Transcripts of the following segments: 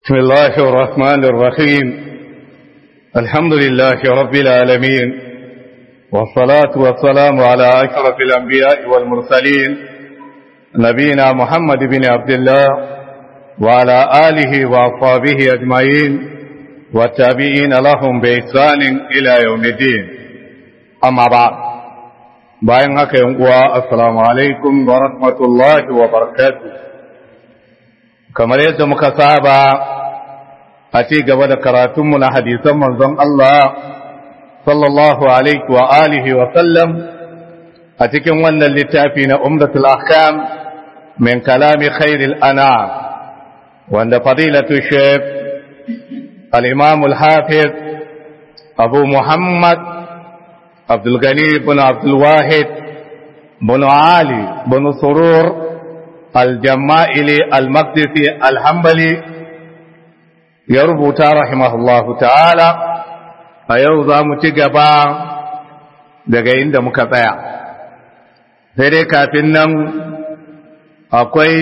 بسم الله الرحمن الرحيم. الحمد لله رب العالمين، والصلاة والسلام على أشرف الأنبياء والمرسلين نبينا محمد بن عبد الله وعلى آله وأصحابه أجمعين والتابعين لهم بإحسان إلى يوم الدين. أما بعد، bayan haka yan uwa, assalamu alaikum wa rahmatullahi wa barakatuh. Kamar yadda muka saba a ci gaba da karatunmu na hadisan manzon Allah sallallahu alaihi wa alihi wa sallam a cikin wannan littafi na Umdatul Ahkam min kalami khairil anam, wanda fadilatu Sheikh al-Imam al-Hafiz Abu Muhammad Abdul Ghani bin Abdul Wahid bin Ali bin Surur al-Jama'ili al-Maqdisi al-Hanbali ya rubuta rahimahullahu ta'ala. A yau za mu ci gaba daga inda muka tsaya, sai dai kafin nan akwai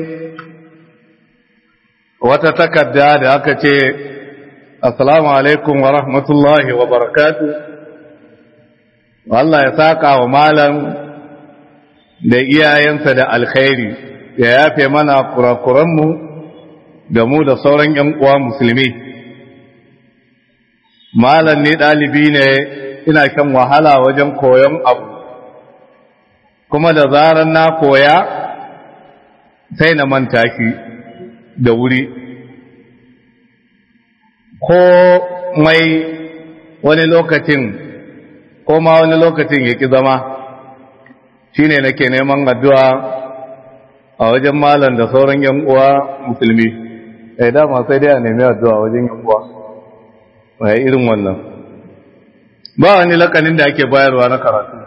wata takarda da aka ce assalamu alaikum wa rahmatullahi wa barakatuh. Allah ya saka wa malam da iyayensa da alkhairi, ya yafe mana kurakuranmu da mu da sauran ‘yan uwa musulmi. Malam ne ɗalibi ne, ina kan wahala wajen koyon abu, kuma da zarar na koya sai na manta shi da wuri, ko mai wani lokacin ko ma wani lokacin ya ƙi zama. Shi ne nake neman addu'a a wajen malam da sauran ‘yan uwa musulmi. Dama sai dai a nemi addu'a wajen ‘yan uwa, mai irin wannan. Ba wani lakanin da ake bayarwa na karatu.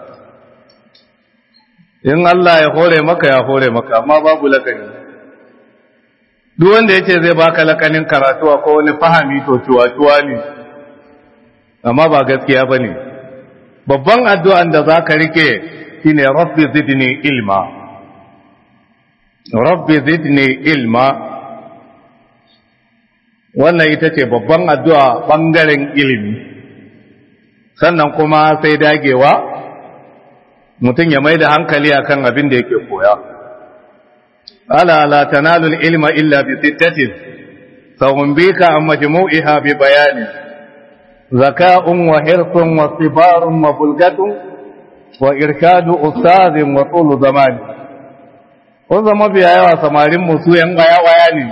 In Allah ya hore maka ya hore maka, amma babu lakani. Duk wanda ya ce zai baka lakanin karatu ko wani fahami to cuwa-cuwa ne, amma ba gaskiya ba ne. Babban addu'an da za ka rike shi ne, Rabbi zidni ilma, Rabbi zidni ilma. Wannan ita ce babban addu'a ɓangaren ilimi. Sannan kuma sai dagewa, mutum ya mai da hankali a kan abin da yake koya. Ala la tanalul ilma illa bi sittatin, sahun bika an majmu'iha bi bayani. ذكاء وحرص وصبار وبلغة وإرشاد أستاذ وطول زمان. kun zama biya yawa samarin musu yan waya ne.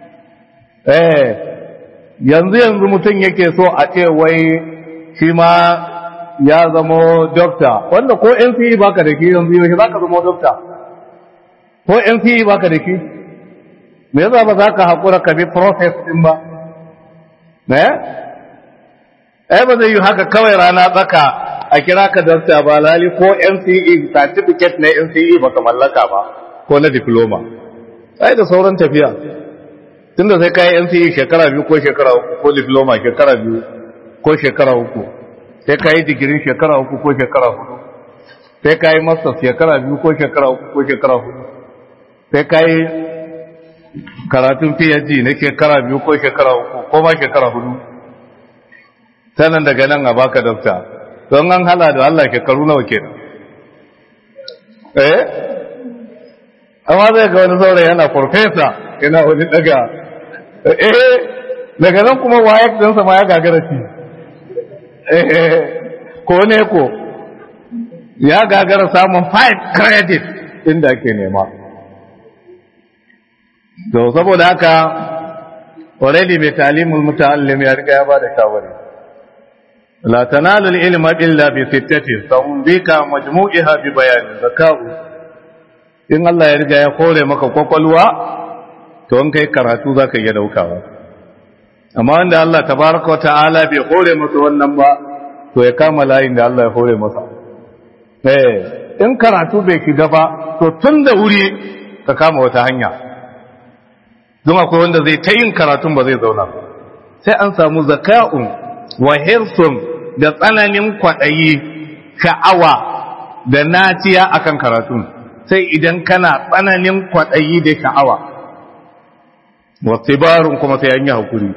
Yanzu mutum yake so a ce wai shi ma ya zama dokta, wanda ko NCE baka da ki yanzu yau za ka zama dokta, ko NCE baka da ki, me yasa ba za ka haƙura ka bi process ɗin ba? Ba zai yi haka kawai rana tsaka a kira ka dokta ba, lali ko NCE certificate na NCE baka mallaka ba, ko na diploma. Sai da sauran tafiya, tunda sai kai NCE shekara 2 ko shekara 3, ko diploma shekara 2 ko shekara 3, sai kai digiri shekara 3 ko shekara 4, sai kai masters shekara 2 ko shekara 3 ko shekara 4, sai kai karatun PhD na shekara 2 ko shekara 3 ko ma shekara 4. Sannan daga nan a baka dokta, don an hala da Allah shekaru nawa kenan. Amma zai ga wani saurayi yana farfesa, yana wani daga daga nan kuma wayar ɗinsa ma ya gagara shi. Ko ne ko ya gagara samun 5 credit inda ake nema. To saboda haka already mai talimul muta'allim ya riga ya ba da shawari. لا تنال العلم إلا بستة سأنبيك مجموعها ببيان ذكاء. in Allah ya riga ya kore maka kwakwalwa, to in kai karatu za ka iya daukawa. Amma wanda Allah tabaraka wa ta'ala bai kore masa wannan ba, to ya kama layin da Allah ya kore masa. In karatu bai shiga ba, to tun da wuri ka kama wata hanya. Don akwai wanda zai ta yin karatun ba zai zauna, sai an samu zaka'un wa hirsun da tsananin kwaɗayi, sha'awa da naciya akan karatun. Sai idan kana tsananin kwaɗayi da sha'awa, wa tibarun kuma sai an yi hakuri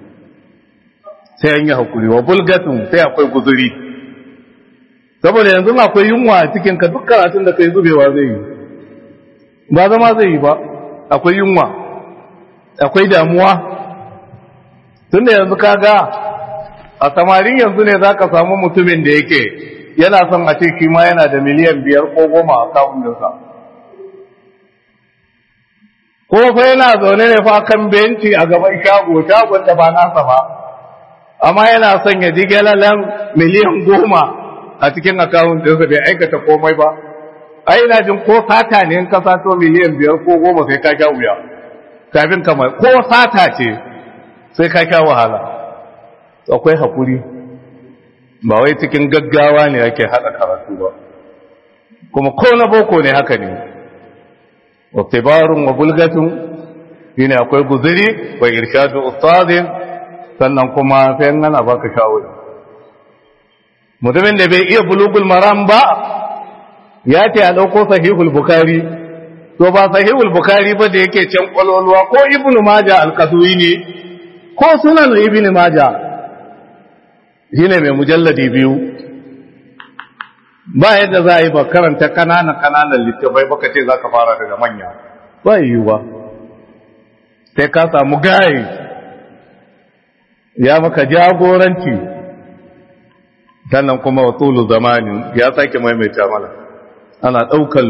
wa bulgatun sai akwai guzuri saboda yanzu akwai yunwa a cikin ka duk karatun da kai zubewa zai yi ba zama zai yi ba akwai yunwa akwai damuwa tunda yanzu kaga a samarin yanzu ne zaka samu mutumin da yake yana son a ce shi ma yana da miliyan 5 ko 10 a kawunansa ko fa yana zaune ne fa kan benci a gaban shagon da ba nasa ba amma yana son ya ji galalan miliyan 10 a cikin akawun ɗinsa bai aikata komai ba ai ina jin ko sata ne in ka sato miliyan 5 ko 10 sai ka sha wuya kafin kamar ko sata ce sai ka sha wahala akwai hakuri ba wai cikin gaggawa ne ake hada karatu ba kuma ko na boko ne haka ne wattibarun wa bulgatun shine akwai guzuri wa irshadu ustadin sannan kuma sai nan baka shawara mutumin da bai iya bulugul maram ba ya ce a dauko sahihul bukhari to ba sahihul bukhari ba da yake can kwalwalwa ko ibnu majah al-qaswini ko sunan ibnu majah shine mai mujalladi 2 ba yadda za a yi ba karanta kananan littafai baka ce za ka fara daga manya ba yiwuwa sai ka samu gaye ya maka jagoranci sannan kuma wa tsulu zamanin ya sake maimaita mana ana ɗaukan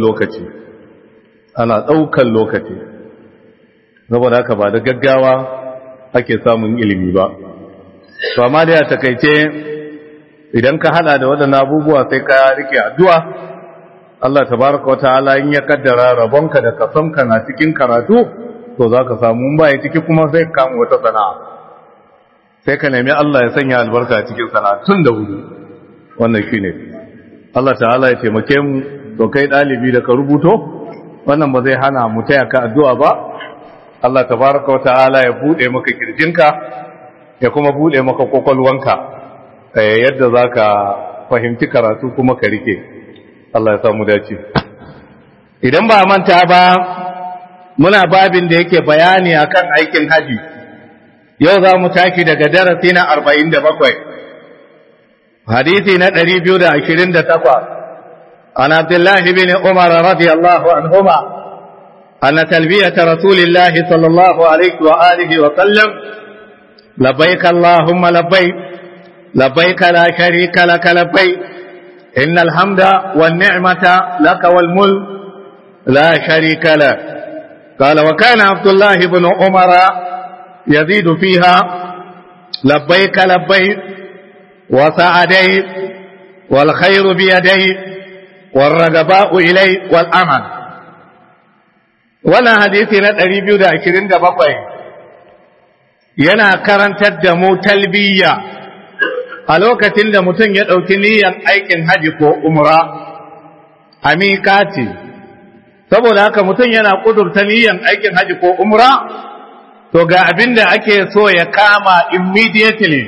lokaci saboda haka ba da gaggawa ake samun ilimi ba to amma da ya takaice idan ka hada da waɗannan abubuwa sai ka rike addu'a Allah tabaraka wa ta'ala in ya kaddara rabonka da kasanka na cikin karatu to zaka samu ba ya ciki kuma sai ka kama wata sana'a sai ka nemi Allah ya sanya albarka cikin sana'a tun da wuri wannan shine Allah ta'ala ya taimake mu to kai dalibi da ka rubuto wannan ba zai hana mu taya ka addu'a ba Allah tabaraka wa ta'ala ya bude maka kirjinka ya kuma bude maka kokolwanka yadda za ka fahimci karatu kuma ka rike Allah ya samu dace idan ba manta ba muna babin da yake bayani akan aikin haji yau za mu tashi daga darasi na 47 hadisi na 228 an Abdullah ibn Umar radiyallahu anhuma anna talbiyat Rasulillah sallallahu alaihi wa alihi wa sallam labbaik Allahumma labbaik لبيك لا شريك لك لبيك إن الحمد والنعمة لك والملك لا شريك لك قال وكان عبد الله بن عمر يزيد فيها لبيك لبيك وسعديك والخير بيديك والرغباء إليك والأمل ولا حديثنا الريبيو دا 27 yana karantar da mu talbiya a lokacin da mutum ya ɗauki niyyar aikin haji ko umra a miƙati saboda haka mutum yana ƙudurta niyyar aikin haji ko umra to ga abin da ake so ya kama immediately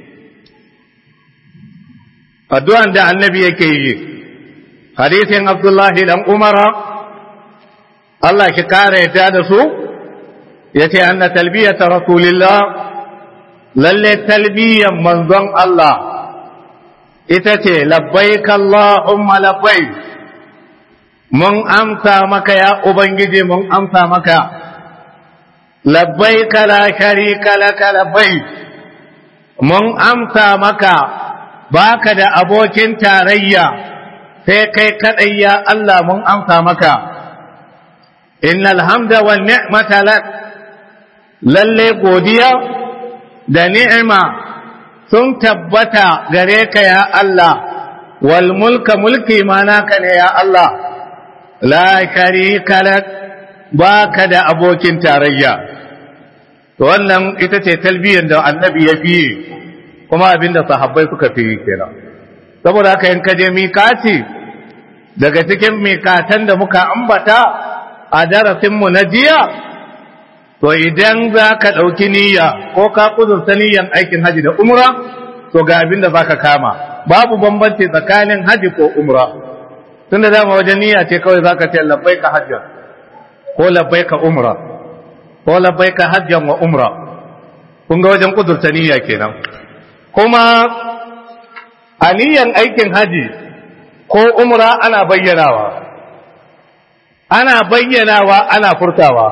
addu'an da annabi yake yi hadisin abdullahi dan umara Allah ki kare ta da su yace anna talbiyata rasulillah lalle talbiyan manzon Allah ita ce labbaik Allahumma labbaik mun amsa maka ya ubangiji mun amsa maka labbaik la sharika laka labbaik mun amsa maka baka da abokin tarayya sai kai kadai ya Allah mun amsa maka innal hamda wan ni'mata lak lalle godiya da ni'ima sun tabbata gare ka ya Allah wal mulka mulki ma naka ne ya Allah la sharika lak baka da abokin tarayya to wannan ita ce talbiyar da annabi ya fi kuma abinda sahabbai suka fi kenan saboda haka in ka je mikati daga cikin mikatan da muka ambata a darasin mu na jiya to idan za ka ɗauki niyya ko ka kudurta niyyan aikin haji da umra to ga abin da za ka kama babu bambanci tsakanin haji ko umra tun da dama wajen niyya ce kawai za ka ce labbai ka hajjar ko labbai ka umra ko labbaika hajjan wa umra kun ga wajen kudurta niyya kenan kuma aniyan aikin haji ko umra ana bayyanawa ana furtawa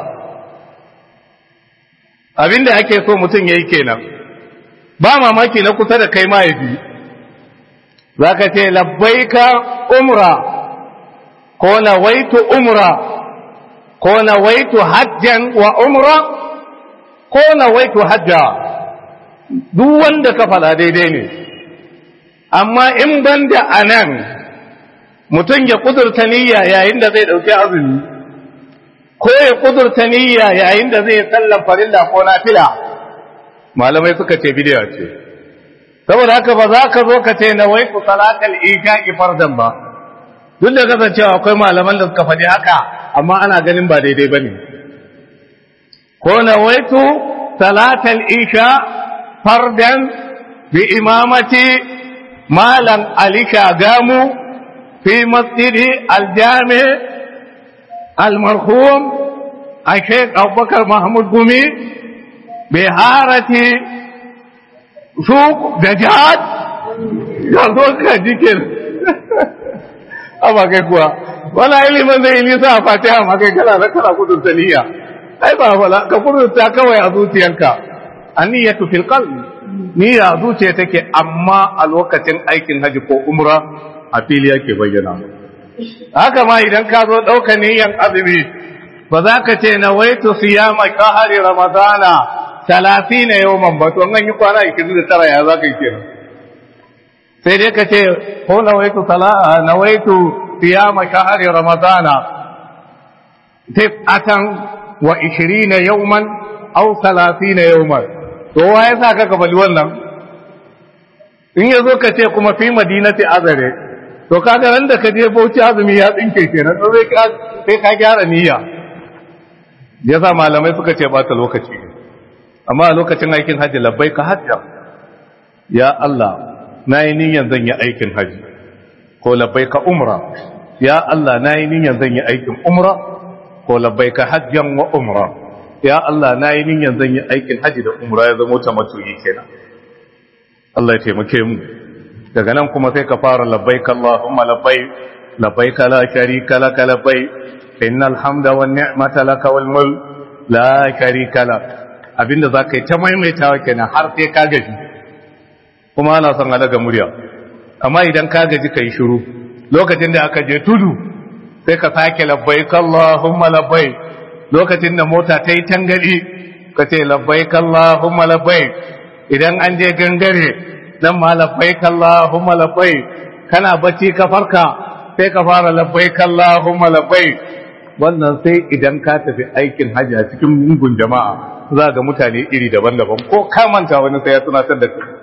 abinda ake so mutum yayi kenan ba mamaki na kusa da kai ma yaji zaka ce labbaika umra ko nawaitu umra ko nawaitu hajjan wa umra ko nawaitu hajja duk wanda ka fada daidai ne amma in banda anan mutum ya kudurta niyya yayin da zai dauki azumi ko ya kudurta niyya yayin da zai sallan farilla ko nafila malamai suka ce bid'a ce saboda haka ba za ka zo ka ce nawaitu salatal isha'i fardan ba duk da kasancewa akwai malaman da suka faɗi haka amma ana ganin ba daidai bane ko nawaitu salatal isha fardan bi imamati malam alika gamu fi masjidi aljami almarhum الشيخ أبو بكر محمود قومي بهارة سوق دجاج يقول كذكر أما كيكوا ولا إلي من ذي إلي سافاتها ما كيكلا ذكرا قدر تنية أي بابا كفر تاكوا يأذوتي أنك النية في القلب نية أذوتي تكي أما الوقت أيكن هجكو أمرا أفيليا كبينا haka ma idan ka zo ɗauka niyyar azumi ba za ka ce na waitu siyama kahari ramadana 30 yawman ba to an yi kwana 29 ya za ka yi kenan sai dai ka ce ko na waitu siyama kahari ramadana 29 yawman aw 30 yawman to wa ya sa ka bali wannan in yazo ka ce kuma fi madinati azare to kaga ran da ka je Bauchi azumi ya tsinke kenan sai ka gyara niyya yasa malamai suka ce ba ta lokaci amma a lokacin aikin haji labbaika hajja ya Allah nayi niyyan zan yi aikin haji ko labbaika umra ya Allah nayi niyyan zan yi aikin umra ko labbaika hajjan wa umra ya Allah nayi niyyan zan yi aikin haji da umra ya zama tamattu'i kenan Allah ya taimake mu daga nan kuma sai ka fara labbaik Allahumma labbaik labbaik la sharika lak labbaik innal hamda wan ni'mata lak wal mulk la sharika lak abinda zaka yi ta maimaitawa kenan har sai ka gaji kuma ana son a daga murya amma idan ka gaji kai shiru lokacin da aka je tudu sai ka sake labbaik Allahumma labbaik lokacin da mota ta yi tangali ka ce labbaik Allahumma labbaik idan an je gangare dan ma labbaik Allahumma labbaik kana bacci ka farka sai ka fara labbaik Allahumma labbaik wannan sai idan ka tafi aikin haji a cikin gungun jama'a za ga mutane iri daban-daban ko ka manta wani sai ya tunatar da kai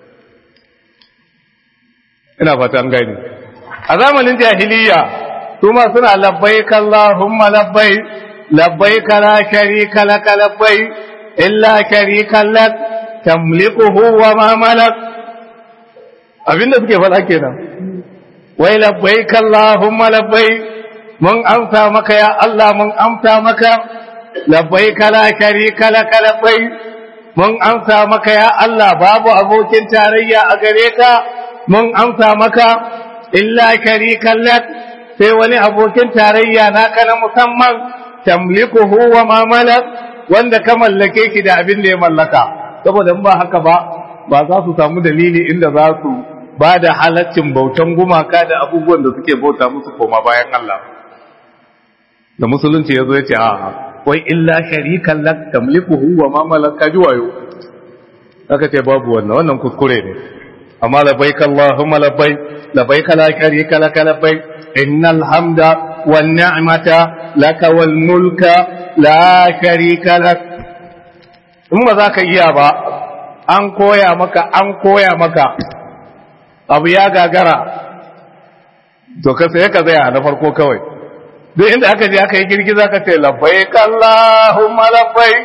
ina fata an gani a zamanin jahiliya su ma suna labbaik Allahumma labbaik labbaik la sharika lak labbaik illa sharikan lak tamlikuhu wa ma malak abinda suke faɗa kenan wai labbaik Allahumma labbaik mun amsa maka ya Allah mun amsa maka labbaik la sharika lak labbaik mun amsa maka ya Allah babu abokin tarayya a gare ka mun amsa maka illa sharikan lak sai wani abokin tarayya naka na musamman tamlikuhu wa ma malak wanda ka mallake shi da abin da ya mallaka saboda ba haka ba za su samu dalili inda za su ba da halaccin bautan gumaka da abubuwan da suke bauta musu koma bayan Allah da musulunci yazo yace a wai illa sharikan lak tamlikuhu wa ma malaka juwayo aka ce babu wannan kuskure ne amma labbaik Allahumma labbaik labbaik la sharika lak labbaik innal hamda wan ni'mata laka wal mulka la sharika lak in ba za ka iya ba an koya maka abu ya gagara to ka sai ka tsaya na farko kawai duk inda aka je aka yi girgiza ka ce labbaik Allahumma labbaik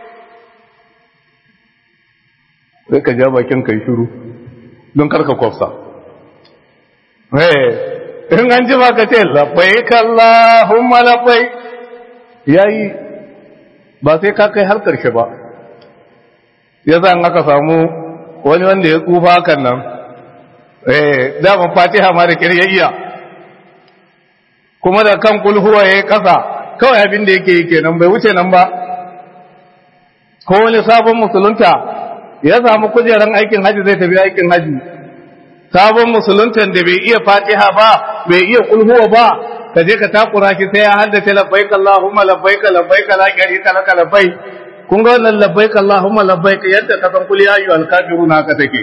sai ka ja bakin kai shiru don karka kwafsa in an ji ba ka ce labbaik Allahumma labbaik yayi ba sai ka kai har karshe ba. Yasa an aka samu wani wanda ya tsufa hakan nan dama Fatiha ma da kirya iya, kuma da kan kulhuwa ya yi ƙasa, kawai abin da yake yi kenan, bai wuce nan ba. Ko wani sabon musulunta ya samu kujeran aikin haji zai tafi aikin haji, sabon musuluntan da bai iya Fatiha ba, bai iya kulhuwa ba, ka je ka takura shi sai ya haddace labbaik Allahumma labbaik labbaik la sharika laka labbaik. Kun ga wannan labbaik Allahumma labbaik yadda ka san kul ya ayyuhal kafirun haka take.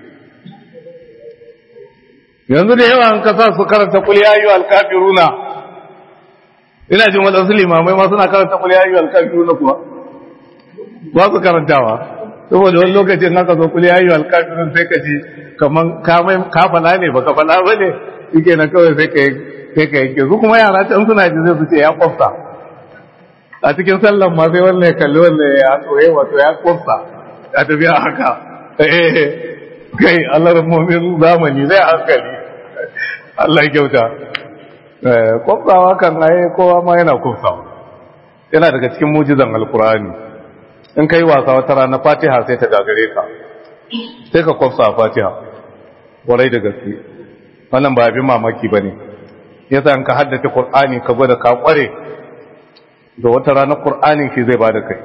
Yanzu da yawa an kasa su karanta kul ya ayyuhal kafirun, ina jin wadansu limamai ma suna karanta kul ya ayyuhal kafirun kuwa ba su karantawa, saboda wani lokacin haka zo kul ya ayyuhal kafirun sai ka ji kaman ka fala ne baka fala bane, yake na kawai sai ka yanke su kuma yara can suna ji zai su ce ya kwafta a cikin sallan ma sai wannan ya kalli wannan ya tsoye wato ya kwafta a tafiya haka kai Allah rahmomin zamani zai hankali Allah ya kyauta. Kwaftawa kan aye kowa ma yana kwaftawa, yana daga cikin mujizan alkur'ani. In kai wasa wata rana Fatiha sai ta gagare ka sai ka kwafta Fatiha warai da gaske, wannan ba abin mamaki bane. Yasa in ka haddace Qur'ani ka gwada ka kware da wata rana Qur'anin shi zai bada kai.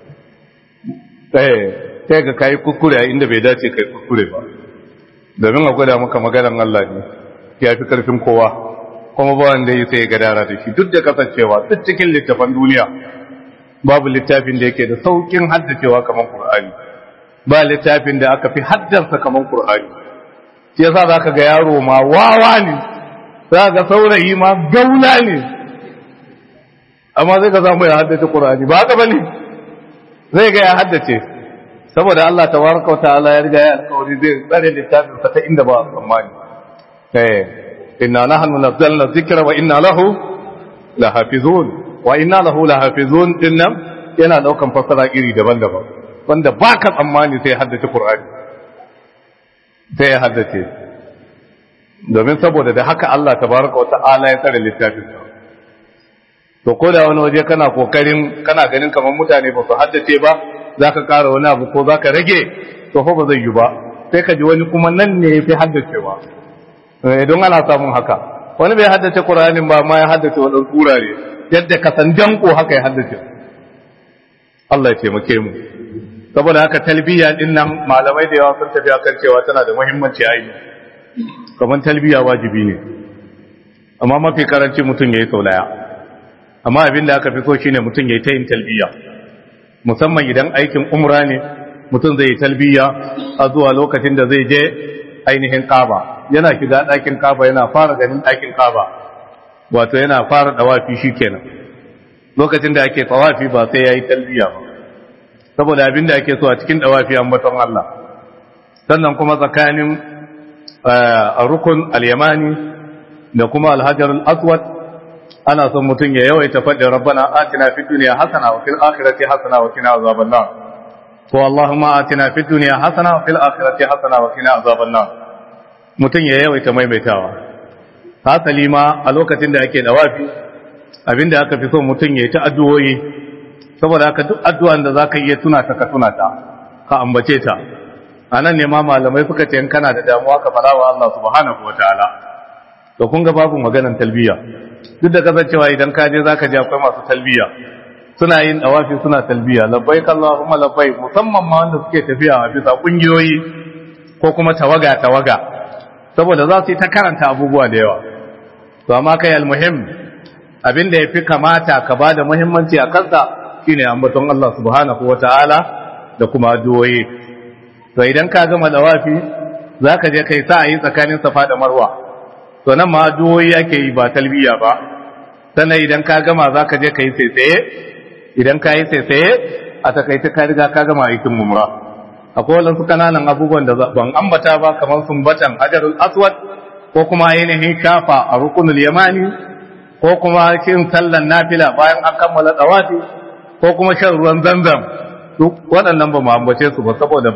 Sai ga kai kuskure a inda bai dace kai kuskure ba, domin a gwada maka maganar Allah ne ya fi karfin kowa, kuma ba wanda ya sai ga dara da shi. Duk da kasancewa duk cikin littafan duniya babu littafin da yake da saukin haddacewa kamar Qur'ani, ba littafin da aka fi haddarsa kamar Qur'ani. Shi yasa zaka ga yaro ma wawa ne, za ga saurayi ma gaula ne, amma zai ka samu ya haddace Qur'ani ba haka bane, zai ga ya haddace saboda Allah tabaraka wa ta'ala ya riga ya alƙawari zai tsare littafin sa ta inda ba tsammani. Inna nahnu nazzalna dhikra wa inna lahu lahafizun, wa inna lahu lahafizun dinnan yana daukan fasara iri daban-daban wanda baka tsammani sai haddace Qur'ani, sai ya haddace, domin saboda da haka Allah tabaraka wata'ala ya tsare littafin sa. To ko da wani waje kana kokarin kana ganin kamar mutane ba su haddace ba, zaka ƙara wani abu ko zaka rage, to fa ba zai yi ba, sai ka ji wani kuma nan ne yafi haddacewa. Don ana samun haka, wani bai haddace Qur'anin ba ma ya haddace wani turare yadda ka san danko haka ya haddace. Allah ya taimake mu. Saboda haka talbiya din nan malamai da yawa sun tafi akan cewa tana da muhimmanci aini, kamar talbiya wajibi ne, amma mafi karanci mutum ya yi sau daya. Amma abin da aka fi so shine mutum ya yi ta yin talbiya, musamman idan aikin umra ne mutum zai yi talbiya a zuwa lokacin da zai je ainihin Kaaba. Yana shiga ɗakin Kaaba yana fara ganin ɗakin Kaaba, wato yana fara dawafi shikenan. Lokacin da ake tawafi ba sai yayi talbiya ba, saboda abin da ake so a cikin dawafi ambaton Allah. Sannan kuma tsakanin rukun al-yamani da kuma al-hajar al-aswad ana son mutum ya yawaita faɗin rabbana atina fid dunya hasana wa fil akhirati hasana wa qina azaban nar, ko allahumma atina fid dunya hasana wa fil akhirati hasana wa qina azaban nar. Mutum ya yawaita maimaitawa. Hasali ma a lokacin da ake dawafi abinda aka fi so mutum ya yi ta addu'o'i, saboda haka duk addu'an da zaka iya tuna ta ka tuna ta, ka ambace ta. Anan ne ma malamai suka ce in kana da damuwa ka fara wa Allah subhanahu wataala. To kun ga babu maganar talbiya, duk da kasancewa idan ka je zaka ji akwai masu talbiya suna yin dawafi suna talbiya labbaik Allahumma labbaik, musamman ma wanda suke tafiya a bisa kungiyoyi ko kuma tawaga saboda za su yi ta karanta abubuwa da yawa. To amma kai almuhim abin da yafi kamata ka bada muhimmanci a kansa shine ambaton Allah subhanahu wataala da kuma addu'o'i. To idan ka gama dawafi zaka je kai sa'ayi tsakanin Safa da Marwa, to nan ma addu'o'i yake yi ba talbiya ba. Sannan idan ka gama zaka je kai tsaye, idan ka yi tsaye a takaice ka riga ka gama aikin umra. Akwai wasu kananan abubuwan da ban ambata ba, kamar sumbatan hajarul aswad ko kuma ainihin shafa a rukunul yamani, ko kuma kin sallan nafila bayan an kammala tawafi, ko kuma shan ruwan zamzam. Duk waɗannan ba mu ambace su ba saboda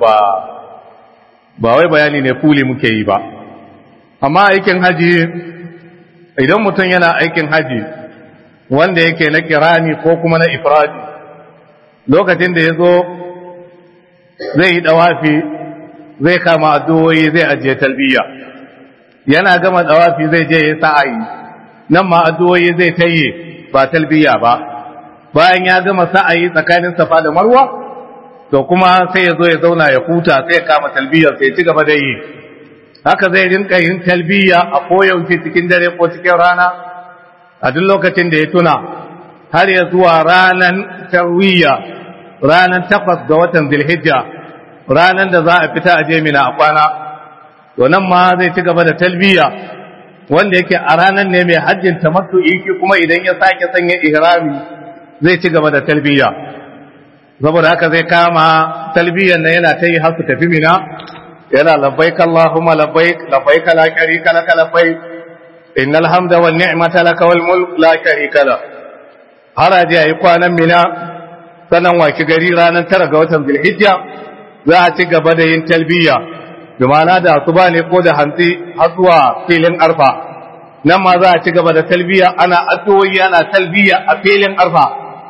ba wai bayani ne kuli muke yi ba. Amma aikin haji, idan mutum yana aikin haji wanda yake na kirani ko kuma na ifradi, lokacin da ya zo zai yi dawafi zai kama addu'o'i zai ajiye talbiya yana gama dawafi zai je ya sa'ayi nan ma addu'o'i zai tayi ba talbiya ba bayan ya gama sa'ayi tsakanin safa da marwa to kuma sai ya zo ya zauna ya huta sai ya kama talbiyar sai ya ci gaba da yi haka zai rinka yin talbiya a koyaushe cikin dare ko cikin rana a duk lokacin da ya tuna har ya zuwa ranan tarwiya ranan 8 ga watan Zulhijja ranan da za a fita a je Mina a kwana to nan ma zai ci gaba da talbiya wanda yake a ranan ne mai hajjin tamattu'i shi kuma idan ya sake sanya ihrami zai ci gaba da talbiya saboda haka zai kama talbiyan nan yana ta yi har su tafi Mina yana labbaik Allahumma labbaik labbaik la sharika lak labbaik innal hamda wan ni'mata lak wal mulk la sharika lak haraji ayi kwanan Mina sanan waki gari ranar 9 ga watan Zulhijja za a ci gaba da yin talbiya bi ma'ana da asuba ne ko da hantsi har zuwa filin Arfa nan ma za a ci gaba da talbiya ana addu'o'i ana talbiya a filin Arfa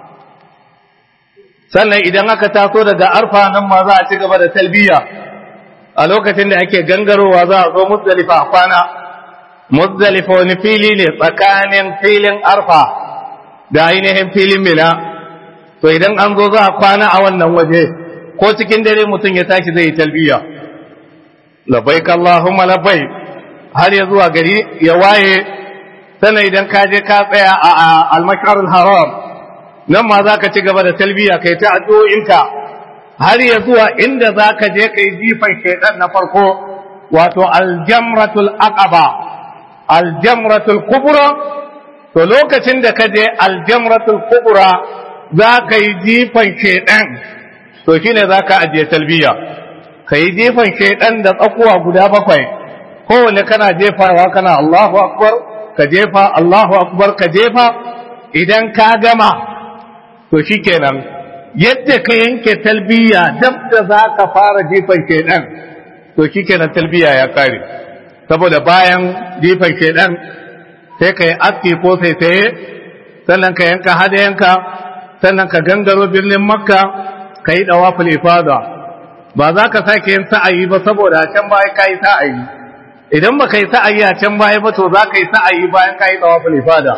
sannan idan aka taso daga Arfa nan ma za a ci gaba da talbiya a lokacin da ake gangarowa za a zo Muzdalifa a kwana Muzdalifa wani fili ne tsakanin filin Arfa da ainihin filin Mina to idan an zo za a kwana a wannan waje ko cikin dare mutum ya tashi zai yi talbiya labbaik Allahumma labbaik har ya zuwa gari ya waye sannan idan ka je ka tsaya a al-mash'arul haram nan ma za ka ci gaba da talbiya kai ta addu'o'inka har ya zuwa inda za ka je kai jifan shaidan na farko wato aljamratul aqaba aljamratul kubra to lokacin da ka je aljamratul kubra za ka yi jifan shaidan to shine za ka ajiye talbiya ka yi jifan shaidan da tsakuwa guda 7 kowane kana jefawa kana Allahu akbar ka jefa Allahu akbar ka jefa idan ka gama to shikenan yadda ka yanke talbiya dab da za ka fara jifan shaidan to shikenan talbiya ya kare saboda bayan jifan shaidan sai ka yi aski ko sai sannan ka yanka hadayanka sannan ka gangaro birnin Makka ka yi dawaful ifada ba za ka sake yin sa'ayi ba saboda a can baya ka yi sa'ayi idan ba ka yi sa'ayi a can baya ba to za ka yi sa'ayi bayan ka yi dawaful ifada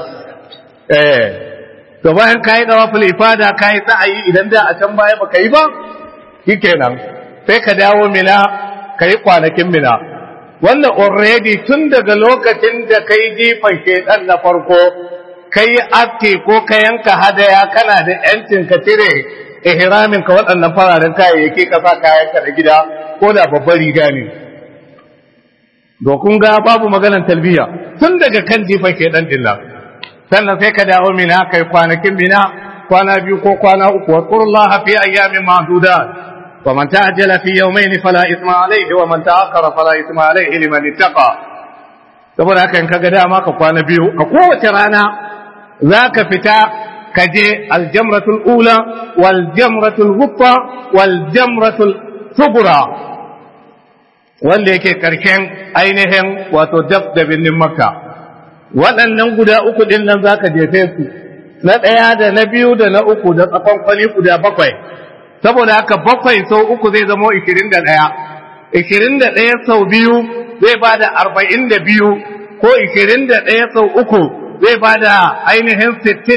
to bayan ka yi dawaful ifada ka yi sa'ayi idan da a can baya ba ka yi ba shikenan sai ka dawo Mina ka yi kwanakin Mina wanda already tun daga lokacin da ka yi jifan shedan na farko ka yi aski ko ka yanka hadaya kana da yancin ka cire ihramin ka waɗannan fararen kayayyaki ka sa kayan ka da gida ko da babbar riga ne to kun ga babu maganar talbiya tun daga kan jifan shedan din nan sannan sai ka dawo Mina kai kwanakin Mina kwana 2 ko kwana 3 waqullaha fi ayyamin ma'dudat wa man ta'ajjala fi yawmayn fala ithma alayhi wa man ta'akhkhara fala ithma alayhi liman ittaqa saboda haka in kaga dama ka kwana 2 a kowace rana zaka fita ka je aljamratul ula wal jamratul wusta wal jamratul subra wanda yake karshen ainihin wato dab da birnin Makka waɗannan guda 3 din nan zaka jefe su na 1 da na 2 da na 3 da tsakon kwali guda 7 saboda haka 7 sau 3 zai zama 21 21 sau 2 zai bada 42 ko 21 sau 3 zai bada ainihin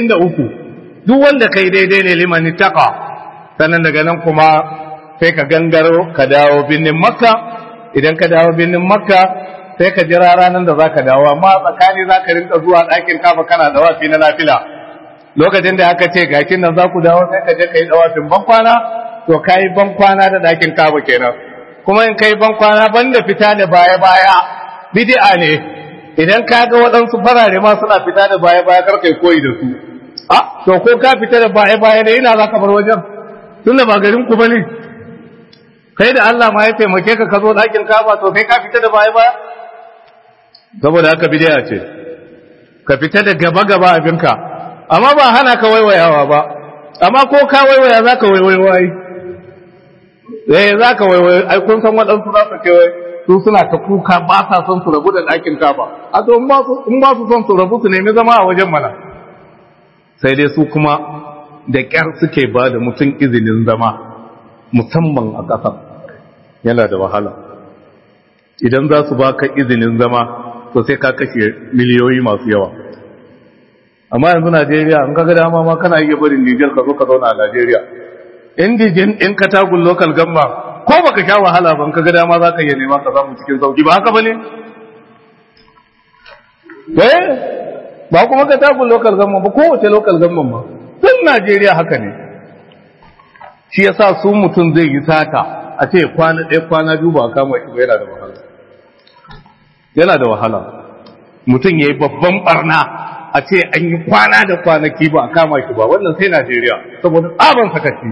63 duk wanda kai daidai ne liman taqa sannan daga nan kuma sai ka gangaro ka dawo birnin Makka idan ka dawo birnin Makka sai ka jira ranar da zaka dawo amma tsakani zaka rinka zuwa ɗakin Kaaba kana dawafi na nafila lokacin da aka ce gakin nan za ku dawo sai ka je kai dawafin bankwana to kai bankwana da ɗakin Kaaba kenan kuma in kai bankwana banda fita da baya baya bid'a ne idan ka ga waɗansu farare ma suna fita da baya baya kar kai koyi da su to ko ka fita da baya baya ne ina zaka bar wajen tunda ba garin ku bane kai da Allah ma ya taimake ka ka zo ɗakin Kaaba to kai ka fita da baya baya saboda haka bid'a ce ka fita da gaba gaba abinka amma ba hana ka waiwayawa ba amma ko ka waiwaya zaka waiwai zaka waiwai ai kun san waɗansu za su ce su suna ta kuka ba sa son su rabu da ɗakin Kaaba a to in ba su son su rabu su nemi zama a wajen mana sai dai su kuma da ƙyar suke ba da mutum izinin zama musamman a ƙasar yana da wahala idan za su baka izinin zama to sai ka kashe miliyoyi masu yawa amma yanzu Najeriya in kaga dama ma kana iya barin Niger ka zo ka zauna a Najeriya in ka tagun local gamma ko baka sha wahala ban kaga dama za ka iya nema ka samu cikin sauki ba haka bane ba kuma ka tagun local gamma ba kowace local gamma ba tun Najeriya haka ne shi yasa su mutum zai yi sata a ce kwana ɗaya kwana biyu ba a kama shi ba yana da wahala mutum ya yi babban barna a ce an yi kwana da kwanaki ba a kama shi ba wannan sai Najeriya saboda tsaban sakaci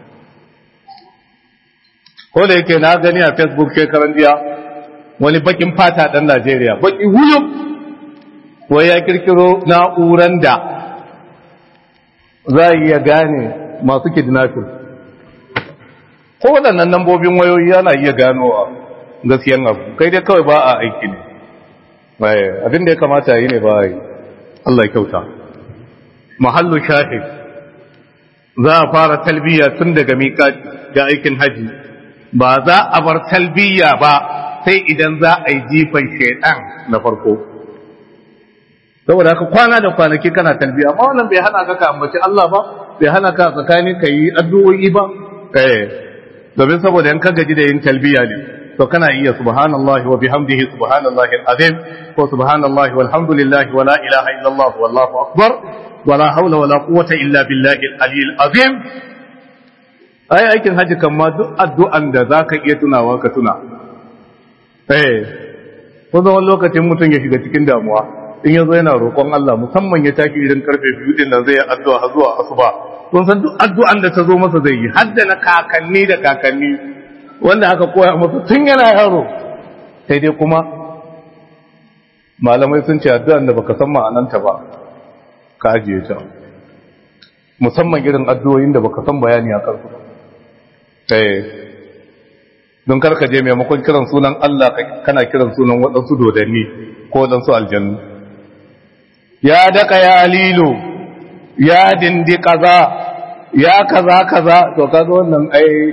ko da yake na gani a Facebook shekaran jiya wani bakin fata ɗan Najeriya baki huyub wai ya kirkiro na'uran da za a iya gane masu kidnapping ko waɗannan lambobin wayoyi yana iya ganowa gaskiyan abu kai dai kawai ba a aiki ne abin da ya kamata yi ne ba a yi Allah ya kyauta mahallu shahid za a fara talbiya tun daga miƙa ga aikin haji ba za a bar talbiya ba sai idan za a yi jifan shaidan na farko saboda haka kwana da kwanaki kana talbiya amma wannan bai hana ka ambaci Allah ba bai hana ka tsakanin ka yi addu'o'i ba domin saboda in ka gaji da yin talbiya ne to kana iya subhanallahi wa bihamdihi subhanallahi alazim ko subhanallahi walhamdulillahi wa la ilaha illallah wallahu akbar wa la hawla wa la quwwata illa billahi aliyil azim aikin haji kan ma duk addu'an da zaka iya tunawa ka tuna ko wani lokacin mutum ya shiga cikin damuwa in yazo yana roƙon Allah musamman ya tashi idan karfe 2 din nan zai yi addu'a har zuwa asuba kun san duk addu'an da ta zo masa zai yi har da na kakanni da kakanni wanda aka koya masa tun yana yaro sai dai kuma malamai sun ce addu'an da baka san ma'ananta ba ka ajiye ta musamman irin addu'o'in da baka san bayani a kansu don karka je maimakon kiran sunan Allah kana kiran sunan waɗansu dodanni ko waɗansu aljannu ya daka ya lilo ya dindi kaza ya kaza to kaga wannan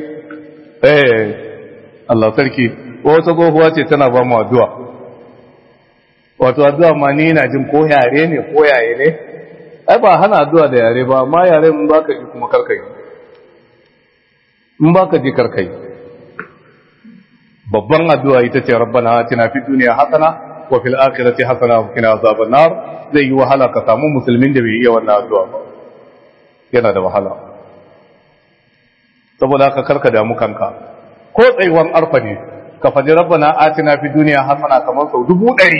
Allah sarki wata gohuwa ce tana ba mu addu'a wato addu'a ma ni ina jin ko yare ne ko yaye ne ai ba hana addu'a da yare ba amma yare mun baka ji kuma karkai mun baka ji karkai babban addu'a ita ce rabbana atina fid dunya hasana wa fil akhirati hasana wa qina azaban nar zai yi wahala ka samu musulmin da bai iya wannan addu'a ba yana da wahala saboda haka karka damu kanka ko tsayuwan arfa ne ka faɗi rabbana atina fid dunya hasana kamar sau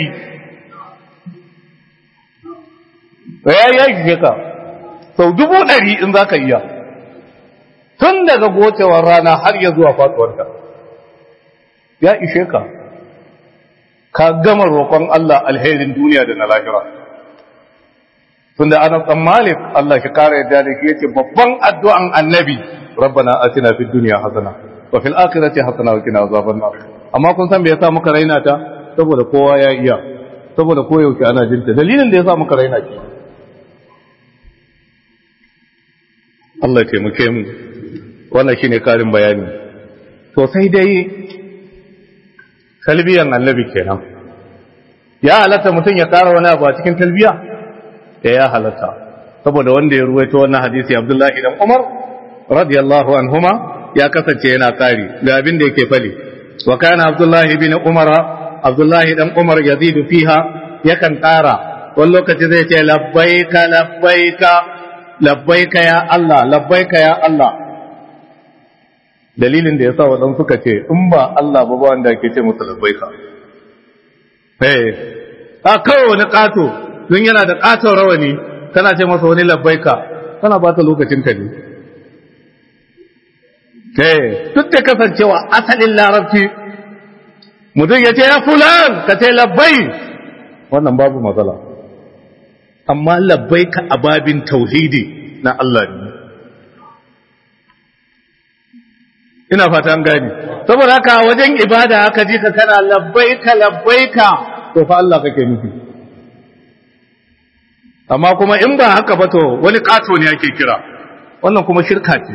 100 ya yi ka sau 100 in zaka iya tun daga gocewar rana har ya zuwa faduwarka ya ishe ka ka gama roƙon Allah alherin duniya da na lahira tunda ana tsammalik Allah shi kare yadda da shi yace babban addu'an annabi rabbana atina fid dunya hasana wa fil akhirati hasana wa qina azaban nar amma kun san me yasa muka raina ta saboda kowa ya iya saboda koyaushe ana jinta dalilin da yasa muka raina ki Allah ya taimake mu wannan shine karin bayani to sai dai talbiyan annabi kenan ya halatta mutum ya kara wani abu a cikin talbiya da ya halatta saboda wanda ya ruwaito wannan hadisi Abdullahi dan Umar radiyallahu anhuma ya kasance yana kari ga abin da yake fali wa kana Abdullahi bin Umar Abdullahi dan Umar yazidu fiha yakan kara wani lokaci zai ce labbaika labbaika labbaika ya Allah labbaika ya Allah dalilin da yasa wadan suka ce in ba Allah ba wanda ke ce musu labbaika a kawai wani kato don yana da katon rawani kana ce masa wani labbaika kana ba ta lokacin ka ne duk da kasancewa asalin larabci mutum ya ce ya fulan ka ce labbai wannan babu matsala amma labbaika a babin tauhidi na Allah ne ina fata an gani saboda haka wajen ibada aka ji ka kana labbaika labbaika to fa Allah kake nufi amma kuma in ba haka ba to wani kato ne ake kira wannan kuma shirka ce.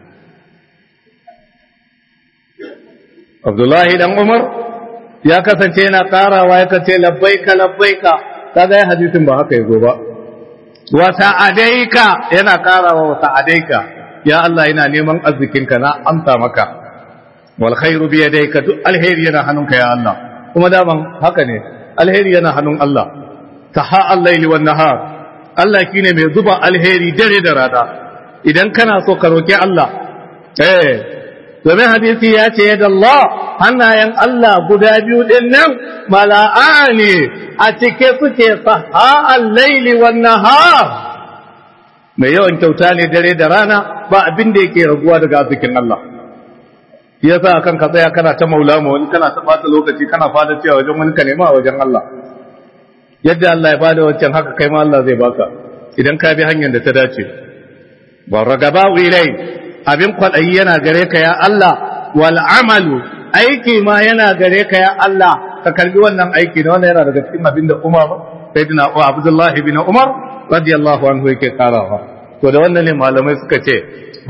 Abdullahi dan Umar ya kasance yana karawa ya kace labbaika labbaika, kaga ya hadisin ba haka yazo ba. Wa sa'adaika yana karawa wa sa'adaika, ya Allah ina neman arzikinka na amsa maka. Wal khairu bi yadayka, duk alheri yana hannunka ya Allah. Kuma daman haka ne, alheri yana hannun Allah. Saha al-laili wan nahar, Allah shine mai zuba alheri dare da rana. Idan kana so ka roki Allah, domin hadisi ya ce yadda Allah, hannayen Allah guda biyu din nan mala'ani a cike suke saha al-laili wan nahar. Mai yawan kyauta ne dare da rana, ba abin da yake raguwa daga arzikin Allah. Yasa akan ka tsaya kana ta maula ma wani, kana ta bata lokaci, kana fada cewa wajen wani ka nema a wajen Allah. Yadda Allah ya bada wancan haka kai ma Allah zai baka idan ka bi hanyar da ta dace. Wa ragaba ilai, abin kwadayi yana gare ka ya Allah, wal amalu, aiki ma yana gare ka ya Allah, ka karbi wannan aiki da wannan yana daga cikin abin da Umar sayyidina Abdullah ibn Umar radiyallahu anhu yake karawa. To da wannan ne malamai suka ce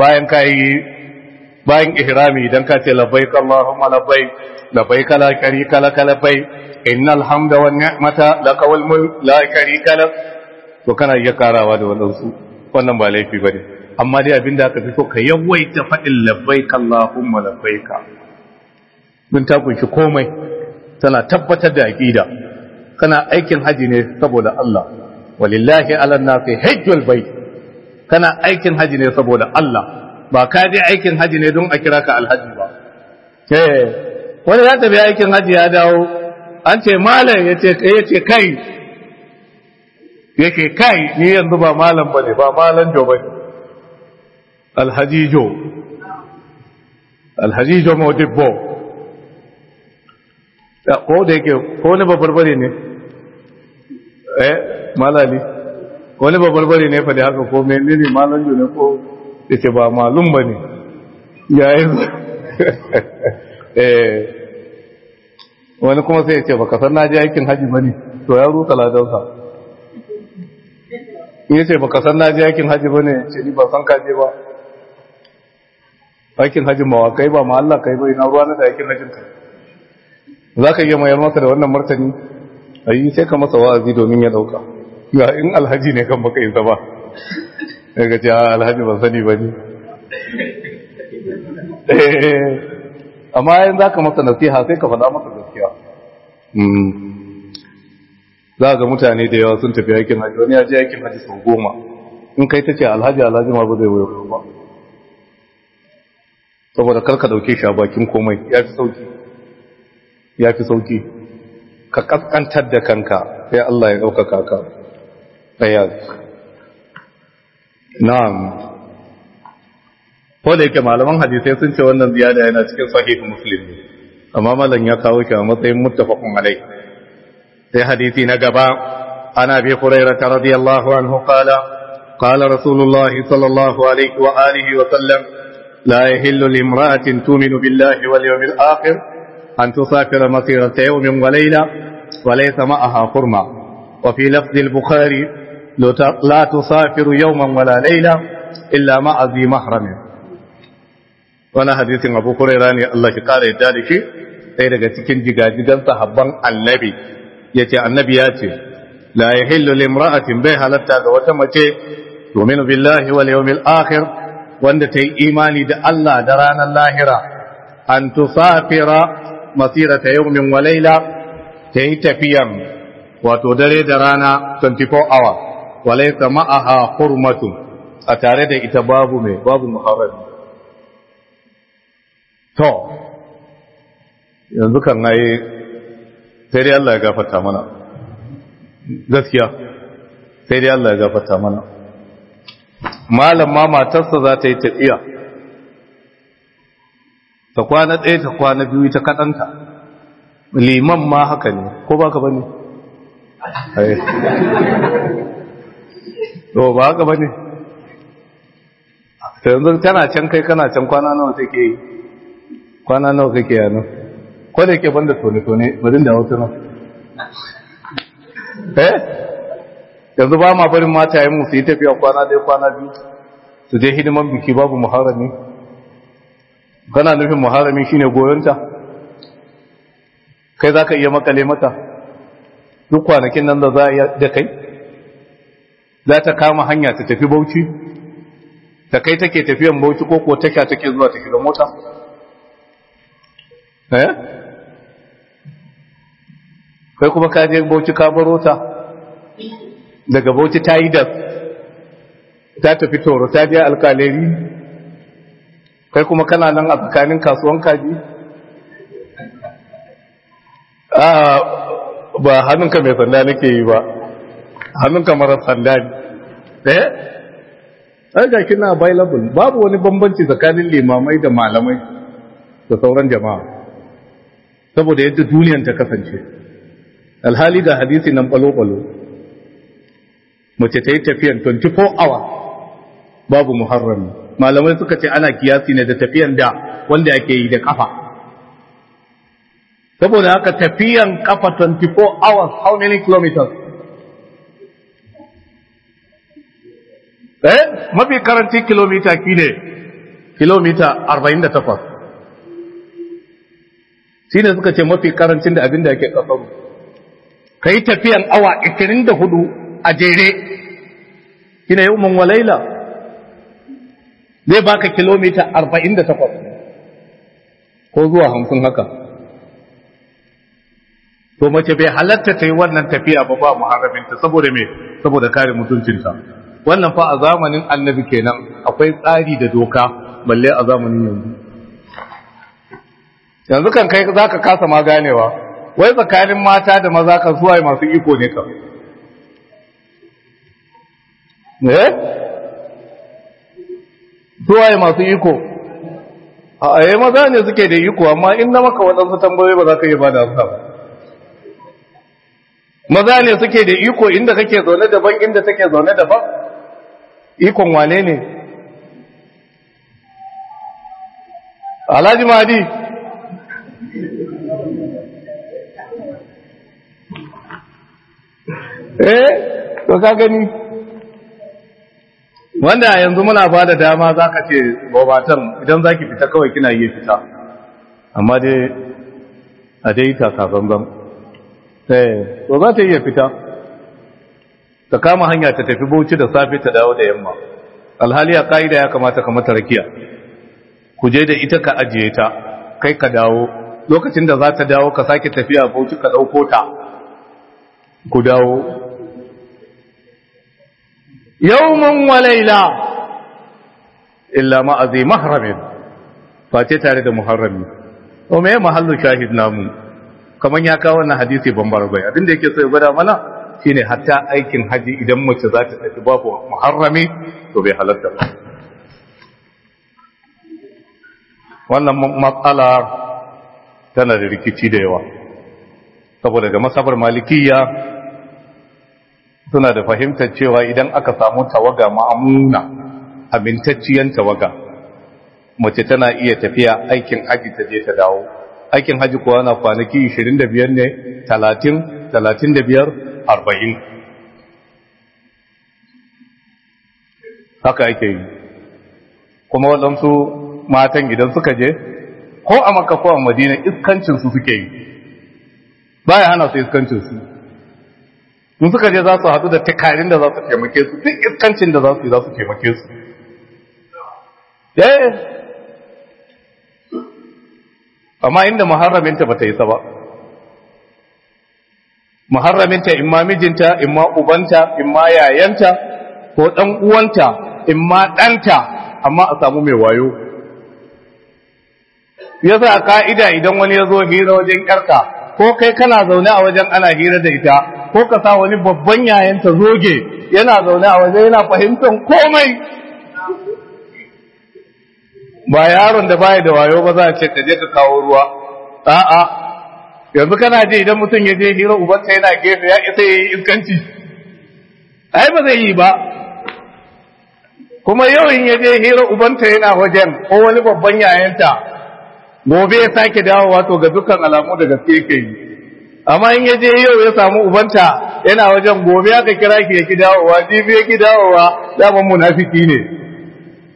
bayan ihrami idan ka ce labbaik Allahumma labbaik labbaik la sharika lak labbaik innal hamda wan ni'mata lak wal mulk la sharika lak, to kana iya karawa da wannan ba laifi bane, amma dai abinda aka fi so ka yawaita fadin labbaik Allahumma labbaik. Mun ta kunshi komai, tana tabbatar da aqida, kana aikin haji ne saboda Allah, walillahi ala nasi hajjul bait, kana aikin haji ne saboda Allah, ba ka je aikin haji ne don a kira ka alhaji ba. Wani ya tafi aikin haji ya dawo, an ce malam, ya ce kai, yake kai, ni yanzu ba malam ba ne, ba malam jo ba ne, alhajijo modibbo. Ko da yake, ko wani babarbare ne, malali, wani babarbare ne fa da haka ko menene malam jo ne ko yace ba malum bane yayin wani kuma sai yace baka san naji aikin haji bane, to ya rusa ladansa. Yace baka san naji aikin haji bane, ce ni ba san ka je ba. Aikin haji ma kai ba ma Allah kai ba, ina ruwa na da aikin hajin ka. Zaka iya mayar masa da wannan martani, ayi sai ka masa wa'azi domin ya dauka. Ya in alhaji ne kan baka yi ba, daga ce alhaji ban sani ba ne. Amma yin za ka masa nasiha sai ka faɗa masa gaskiya. Za ga mutane da yawa sun tafi aikin haji, wani ya je aikin haji sau 10, in kai ta ce alhaji ma ba zai wayo ba, saboda karka dauke shi a bakin komai, ya fi sauki ka kaskantar da kanka sai Allah ya ɗaukaka ka ɗaya. Na'am, ko da yake malaman hadisai sun ce wannan ziyada yana cikin sahih Muslim, amma malam ya kawo shi a matsayin muttafaqun alai. Sai hadisi na gaba, ana bi Hurairah radiyallahu anhu qala qala Rasulullah sallallahu alaihi wa alihi wa sallam la yahillu limra'atin tu'minu billahi wal yawmil akhir an tusafira masirata yawmin wa layla wa laysa ma'aha hurma. Wa fi lafz al-Bukhari لا تسافر يوما ولا ليلة إلا مع ذي محرم. وانا حديث أبو هريرة الله قال يدارك sai daga cikin jigajigan sahabban annabi yace annabi yace la yahillu limra'atin bai halatta ga wata mace tu'minu billahi wal yawmil akhir wanda ta yi imani da Allah da ranar lahira an tusafira masirata yawmin wa layla, ta yi tafiyan wato dare da rana 24 hours walaita ma'aha hurmatun, a tare da ita babu muharram. To yanzu kan nayi sai dai Allah ya gafarta mana, gaskiya sai dai Allah ya gafarta mana. Malam ma matarsa za ta yi tafiya, ta kwana ɗaya ta kwana biyu ta kaɗanta, liman ma haka ne ko baka bane? To ba haka bane, ta yanzu tana can kai kana can, kwana nawa take yi, kwana nawa kake yana, ko da yake banda tone-tone barin da wata nan. Yanzu ba ma barin mata yi musu yi tafiya kwana ɗaya kwana biyu, su je hidiman biki babu muharrami kana nufin muharrami shine goyonta kai za ka iya makale mata duk kwanakin nan da za a da kai za ta kama hanya ta tafi Bauchi ta kai take tafiyan Bauchi ko tasha take zuwa ta shiga mota kai kuma ka je Bauchi ka baro ta daga Bauchi ta yi da ta tafi Toro ta je Alkaleri kai kuma kana nan a tsakanin kasuwan kaji ba hannunka mai sanda nake yi ba hannunka mara sanda ne ga kina available babu wani bambanci tsakanin limamai da malamai da sauran jama'a saboda yadda duniyan ta kasance alhali da hadisi nan balo-balo mace ta yi tafiyan 24 hour babu muharrami malamai suka ce ana kiyasi ne da tafiyan da wanda ake yi da kafa saboda haka tafiyan kafa 24 hours how many kilometers mafi karanci kilomita ne kilomita 48 shi ne suka ce mafi karancin da abin da ake kasaru ka yi tafiyan awa 24 a jere shi ne yau walaila zai baka kilomita 48 ko zuwa 50 haka to mace bai halatta ta yi wannan tafiya ba muharraminta saboda me saboda kare mutuncinta wannan fa a zamanin annabi kenan akwai tsari da doka balle a zamanin yanzu kan kai zaka kasa ma ganewa wai tsakanin mata da maza kan suwaye masu iko ne ka suwaye masu iko a maza ne suke da iko amma in na maka waɗansu tambayoyi ba za ka yi ba da amsa ba maza ne suke da iko inda kake zaune daban inda take zaune daban ikon wane ne Alhaji Mahdi to ka gani wanda yanzu muna ba da dama za ka ce babatan idan za ki fita kawai kina yi fita amma dai a dai ta kazanzan to za ta iya fita ta kama hanya ta tafi Bauchi da safe ta dawo da yamma alhali a ka'ida ya kamata ka mata rakiya ku je da ita ka ajiye ta kai ka dawo lokacin da za ta dawo ka sake tafiya Bauchi ka ɗauko ta ku dawo yawman wa laila illa ma'azi mahramin face tare da muharrami to me mahallu shahid namu kaman ya kawo wannan hadisi bambar bai abinda yake so ya gwada mana shine hatta aikin haji idan mace za ta tafi babu muharrami to bai halatta ba wannan matsala tana da rikici da yawa saboda ga masabar malikiyya suna da fahimtar cewa idan aka samu tawaga ma'amuna amintacciyan tawaga mace tana iya tafiya aikin haji ta je ta dawo aikin haji kuwa na kwanaki 25 ne 30 35 40 haka ake yi kuma waɗansu matan idan suka je ko a Makka ko a Madina iskancinsu suke yi baya hana su iskancinsu in suka je za su haɗu da takarin da za su taimake su duk iskancin da za su yi za su taimake su amma inda muharraminta ba ta yi ba muharraminta imma mijinta imma ubanta imma yayanta ko ɗan uwanta imma ɗanta amma a samu mai wayo yasa a ka'ida idan wani ya zo hira wajen ƴarka ko kai kana zaune a wajen ana hira da ita ko ka sa wani babban yayanta zoge yana zaune a waje yana fahimtar komai ba yaron da baya da wayo ba za a ce ka je ka kawo ruwa a'a yanzu kana je idan mutum ya je hira ubansa yana gefe ya isa yayi iskanci ai ba zai yi ba kuma yau in ya je hira ubanta yana wajen ko wani babban yayanta gobe ya sake dawowa to ga dukkan alamu da gaske yake yi amma in ya je yau ya samu ubanta yana wajen gobe aka kira ki ya ki dawowa jibi ya ki dawowa daman munafiki ne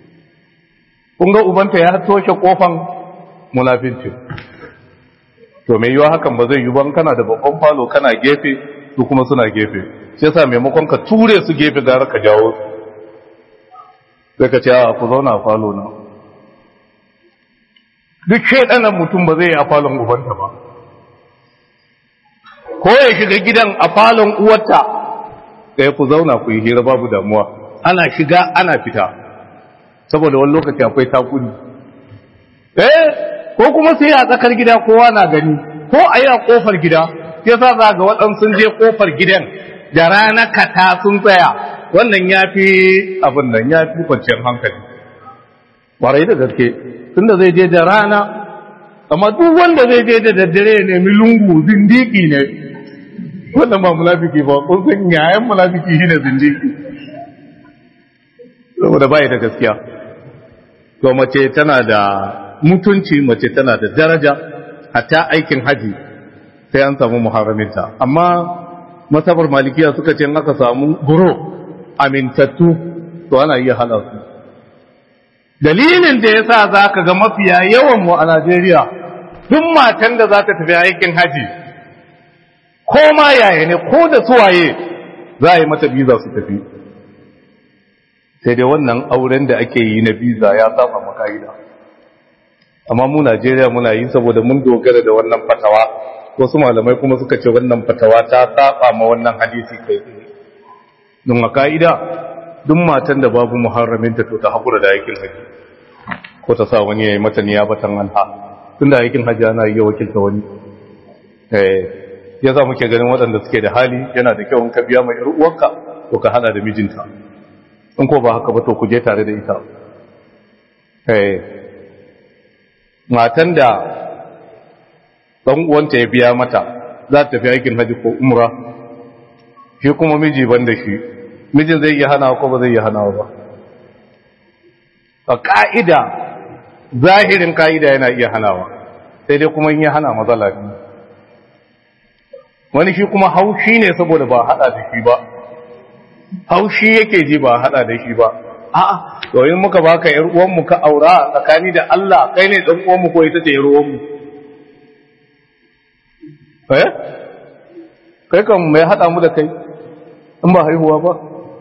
kun ga ubanta ya toshe kofan munafinci to mai yiwa hakan ba zai yi ban kana da babban falo kana gefe su kuma suna gefe sai yasa maimakon ka ture su gefe gara ka jawo sai ka ce a ku zauna a falo na duk shedanan mutum ba zai yi a falon ubanta ba ko ya shiga gidan a falon uwarta sai ku zauna ku yi hira babu damuwa ana shiga ana fita saboda wani lokaci akwai takuni ko kuma sai a tsakar gida kowa na gani ko a yi a kofar gida ya sa za ga waɗansu sun je kofar gidan da rana kata sun tsaya wannan ya fi abin nan ya fi kwanciyar hankali ƙwarai da gaske tunda zai je da rana amma duk wanda zai je da daddare ya nemi lungu zindiki ne wannan ba munafiki ba kun san yayan munafiki shine zindiki saboda bai da gaskiya to mace tana da mutunci mace tana da daraja hatta aikin haji sai an samu muharraminta amma masabar malikiya suka ce in aka samu buro amintattu to ana iya hana su dalilin da yasa zaka ga mafiya yawan mu a Najeriya duk matan da za ta tafi aikin haji ko ma yaya ne ko da suwaye za a yi mata biza su tafi sai dai wannan auren da ake yi na biza ya saba maka'ida amma mu Najeriya muna yi saboda mun dogara da wannan fatawa wasu malamai kuma suka ce wannan fatawa ta saba ma wannan hadisi kai tsaye don maka'ida duk matan da babu muharramin ta to ta hakura da aikin haji ko ta sa wani yayi mata niyabatan anha tunda aikin haji ana yi wakilta wani ya za muke ganin waɗanda suke da hali yana da kyau in ka biya mai uwarka to ka hada da mijinta in ko ba haka ba to ku je tare da ita matan da ɗan uwanta ya biya mata za ta tafi aikin haji ko umra shi kuma miji ban da shi mijin zai iya hanawa ko ba zai iya hanawa ba a ka'ida zahirin ka'ida yana iya hanawa sai dai kuma in ya hana matsala ne wani shi kuma haushi ne saboda ba hada da shi ba haushi yake ji ba hada da shi ba a'a to in muka baka yar uwan mu ka aura tsakani da Allah kai ne dan uwan mu ko ita ce yar uwan mu kai kan mai hada mu da kai in ba haihuwa ba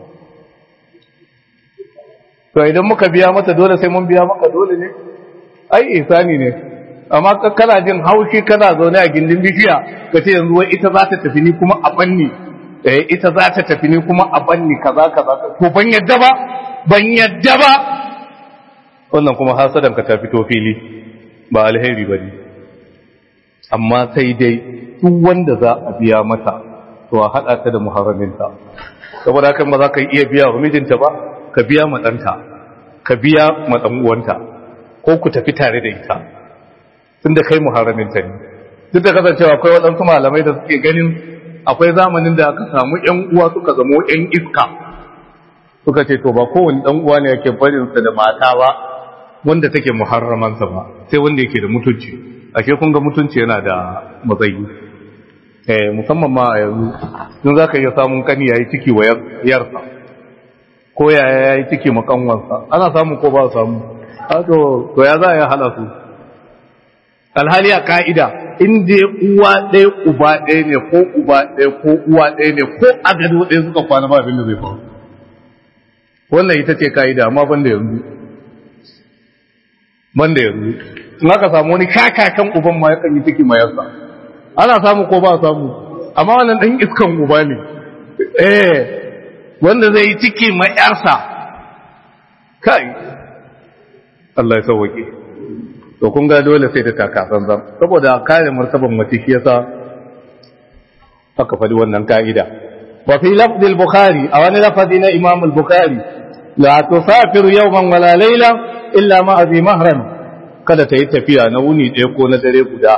to idan muka biya mata dole sai mun biya maka dole ne ai ihsani ne amma kana jin haushi kana zaune a gindin bishiya ka ce yanzu wai ita za ta tafi ni kuma a banni ita za ta tafi ni kuma a banni kaza kaza to ban yadda ba wannan kuma hasadan ka ta fito fili ba alheri bane amma sai dai duk wanda za a biya mata to a hada ta da muharraminta saboda haka ba za ka iya biya wa mijinta ba ka biya ma ɗanta ka biya ma ɗan uwanta ko ku tafi tare da ita tunda kai muharraminta ne duk da kasancewa akwai waɗansu malamai da suke ganin akwai zamanin da aka samu ƴan uwa suka zamo ƴan iska suka ce to ba kowane ɗan uwa ne yake barinsa da mata ba wanda take muharramansa ba sai wanda yake da mutunci ake kun ga mutunci yana da matsayi musamman ma a yanzu sun za ka iya samun kani ya yi ciki wa yarsa ko ya yi ciki makanwansa ana samu ko ba samu to ya za a yi hala su alhali a ka'ida in dai uwa ɗaya uba ɗaya ne ko uba ɗaya ko uwa ɗaya ne ko a gado ɗaya suka kwana ba abin da zai faru wannan ita ce ka'ida amma ban da yanzu in aka samu wani kakakan uban ma ya kan yi ciki mayarsa ana samu ko ba samu amma wannan ɗan iskan uba ne wanda zai yi ciki mayarsa kai Allah ya sauwake to kun ga dole sai da takasan zam saboda kare martaban mace shi yasa aka faɗi wannan ka'ida wa fi lafzi al-bukhari a wani lafazi na imam al-bukhari la tusafiru yawman wala layla illa ma azi mahram kada ta yi tafiya na wuni ɗaya ko na dare guda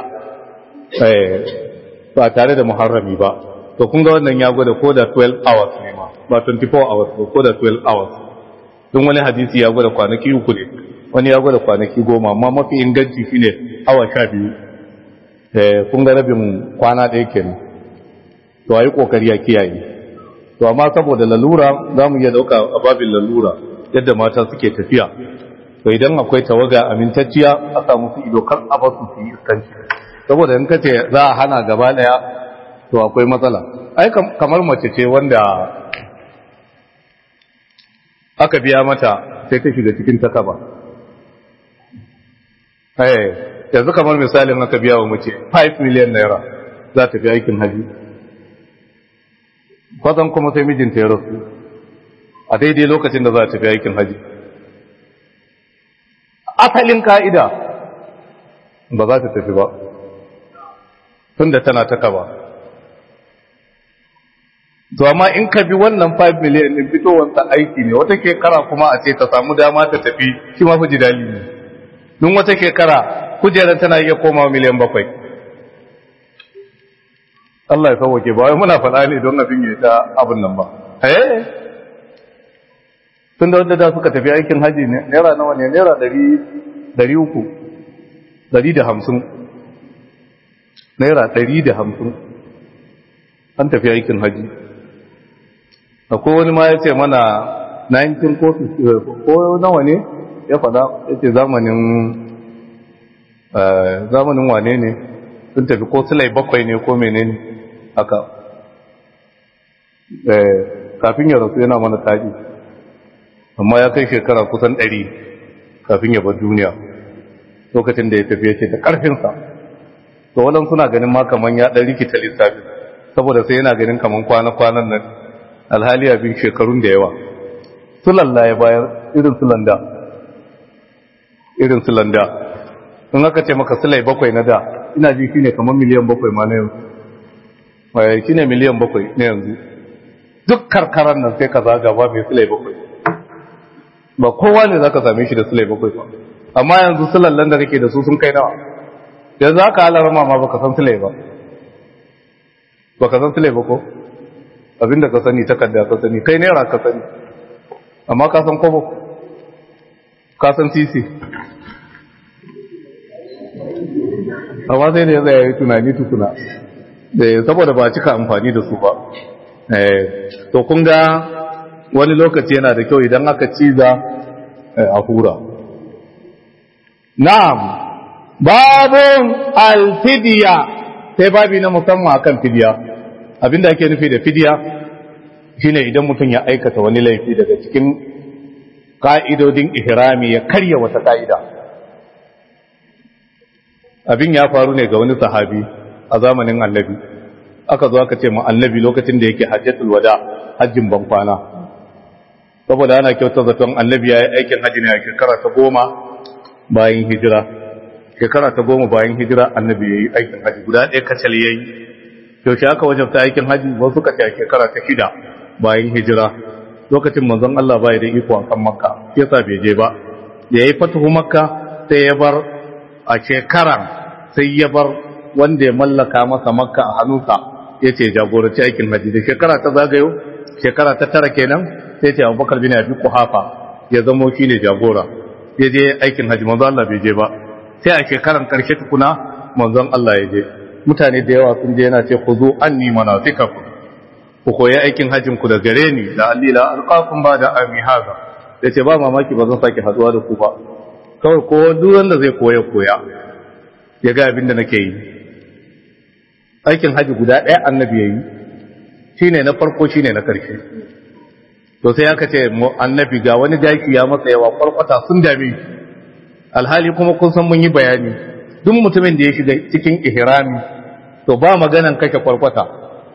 ba tare da muharrami ba to kun ga wannan ya gwada ko da 12 hours ne ma ba 24 hours ba ko da 12 hours don wani hadisi ya gwada kwanaki uku ne wani ya gwada kwanaki 10 amma mafi inganci shine awa 12 kun ga rabin kwana ɗaya kenan to ayi kokari ya kiyaye to amma saboda lalura zamu iya dauka a babin lalura yadda mata suke tafiya to idan akwai tawaga amintacciya a samu su ido kan a basu su yi iskanci, saboda in kace za a hana gaba daya to akwai matsala. Ai kamar mace ce wanda aka biya mata sai ta shiga cikin takaba. Yanzu kamar misalin aka biya wa mace 5 miliyan naira za ta fi aikin haji, kwazan kuma sai mijinta ya rasu a daidai lokacin da za ta fi aikin haji. Asalin ka'ida ba za ta tafi ba tun da tana takaba. To amma in ka bi wannan 5 miliyan din fitowarsa aiki ne, wata shekara kuma a ce ta samu dama ta tafi, shi ma fi jidali ne. Don wata shekara kujerar tana iya komawa miliyan 7. Allah ya sauwake, ba wai muna faɗa ne don abin ya ta abin nan ba. Tun da wadda da suka tafi aikin haji ne, naira nawa ne, naira 300, 150, naira 150 an tafi aikin haji. Akwai wani ma ya ce mana 19 ko nawa ne ya faɗa, ya ce zamanin wane ne sun tafi ko silai 7 ne ko menene haka. Kafin ya rasu yana mana taji, amma ya kai shekara kusan 100 kafin ya bar duniya lokacin da ya tafi ya ce da ƙarfinsa. To wadan suna ganin ma kaman ya ɗan rikita lissafi, saboda sai yana ganin kaman kwana-kwanan nan, alhali abin shekarun da yawa. Sulalla ya bayar irin sulanda in aka ce maka sulai 7 na da, ina ji shine kaman miliyan 7 ma na yanzu. Shine miliyan 7 na yanzu. Duk karkaran nan sai ka zaga ba mai sulai 7. Ba kowa ne za ka same shi da sulai 7 ba. Amma yanzu sulallan da kake da su sun kai nawa. Yanzu haka alarma ma baka san sulai ba. Baka san sulai ba ko? Abinda ka sani takarda ka sani, kai naira ka sani. Amma ka san kobo? Ka san sisi? Amma sai da ya zai yi tunani tukuna. Saboda ba cika amfani da su ba. To kun ga wani lokaci yana da kyau idan aka ciza a hura. Na'am, babun alfidiya, sai babi na musamman akan fidiya. Abinda ake nufi da fidiya shine idan mutum ya aikata wani laifi daga cikin ka'idodin ihrami ya karya wata ka'ida. Abin ya faru ne ga wani sahabi a zamanin Annabi. Aka zo aka ce ma Annabi lokacin da yake hajjatul wada, hajjin ban kwana. Saboda ana kyauta zaton Annabi ya yi aikin hajji ne a shekara ta 10 bayan hijira. Shekara ta 10 bayan hijira Annabi ya yi aikin hajji, guda ɗaya kacal ya yi. Yaushe aka wajabta aikin hajji, wasu ka ce a shekara ta 6 bayan hijira. Lokacin manzon Allah bai da iko a kan Makka, yasa bai je ba. Da ya yi fatuhu Makka sai ya bar a shekaran, sai ya bar wanda ya mallaka masa Makka a hannunsa, ya ce jagoranci aikin hajji. Da shekara ta zagayo, shekara ta 9 kenan, sai ce Abubakar bin Abi Quhafa ya zamo shine jagora. Ya je aikin hajji, manzon Allah bai je ba. Sai a shekaran karshe tukuna manzon Allah ya je. Mutane da yawa sun je yana ce ku zo anni manasikakum, ku koyi aikin hajjin ku da gare ni, da allila alqakum ba da ami haza. Yace ba mamaki ba zan sake haduwa da ku ba, kawai ko duk wanda zai koya ya ga abin da nake yi. Aikin hajji guda ɗaya Annabi yayi, shine na farko shine na karshe. To sai aka ce Annabi ga wani jaki ya masa yawa, kwarkwata sun dame shi. Alhali kuma kun san mun yi bayani, duk mutumin da ya shiga cikin ihrami to ba maganan kake kwarkwata,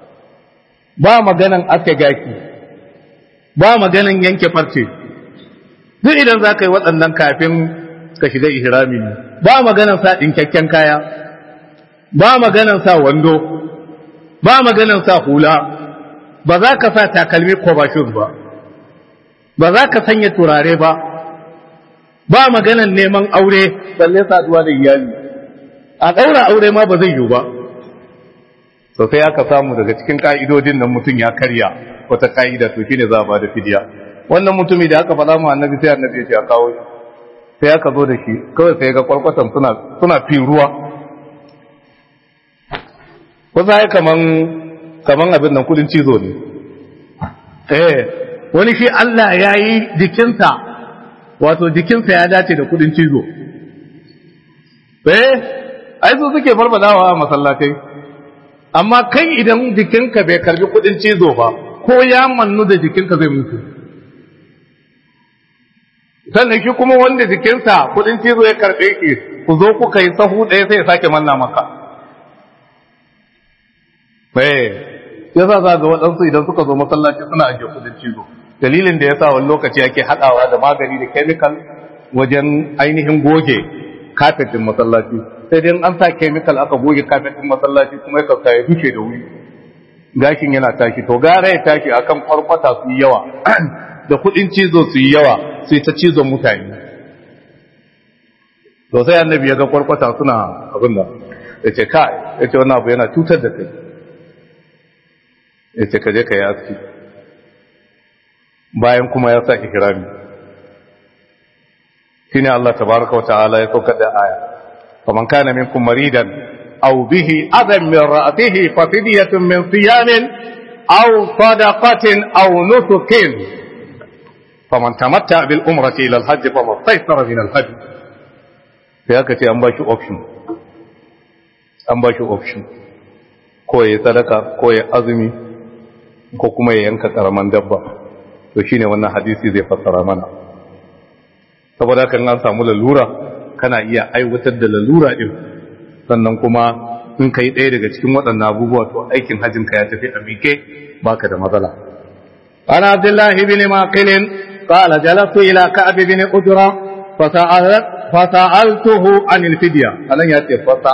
ba maganan aske gaki, ba maganan yanke farce. Duk idan za ka yi waɗannan kafin ka shiga ihrami ne. Ba maganan sa ɗinkakken kaya, ba maganan sa wando, ba maganan sa hula, ba za ka sa takalmi ko ba shoes ba za ka sanya turare ba maganan neman aure balle saduwa da iyali. A ɗaura aure ma ba zai yiwu ba. To sai aka samu daga cikin ka'idodin nan mutum ya karya wata ka'ida, to shine za a ba da fidiya. Wannan mutumi da aka faɗa mu Annabi, sai Annabi ya ce a kawo shi. Sai aka zo da shi, kawai sai ga kwarkwatan suna fin ruwa. Kusa ai kaman abin nan kudin cizo ne. Wani shi Allah ya yi jikinsa wato jikinsa ya dace da kudin cizo ai su suke barbadawa a masallatai amma kai idan jikinka bai karbi kudin cizo ba ko ya mannu da jikinka zai mutu sannan shi kuma wanda jikinsa kudin cizo ya karbe ki ku zo kuka yi sahu ɗaya sai ya sake manna maka yasa za ga waɗansu idan suka zo masallaci suna ajiye kudin cizo dalilin da yasa wani lokaci ake haɗawa da magani da chemical wajen ainihin goge kafetin masallaci sai dai an sa chemical aka goge kafetin masallaci kuma ya ya duke da wuri gashin yana tashi to gara ya tashi akan kwarkwata su yi yawa da kudin cizo su yi yawa sai ta cizon mutane to sai annabi ya ga kwarkwata suna abin da ya ce kai ya ce wannan abu yana cutar da kai ya ce ka je ka yi aski bayan kuma ya sa ihrami shine Allah tabaraka wa ta'ala ya saukar da aya faman kana minkum maridan aw bihi adam min ra'atihi fa fidyatun min siyamin aw sadaqatin aw nusukin faman tamatta bil umrati ila al hajj fa mastaysara min al hajj sai aka ce an ba shi option ko ya sadaka ko ya azumi ko kuma ya yanka karaman dabba to shine wannan hadisi zai fassara mana saboda kan an samu lalura kana iya aiwatar da lalura din sannan kuma in kai ɗaya daga cikin waɗannan abubuwa to aikin hajjin ka ya tafi a mike baka da matsala ana abdullah ibn maqil qala jalastu ila ka'b ibn ujra fasa'altuhu anil fidya alan yace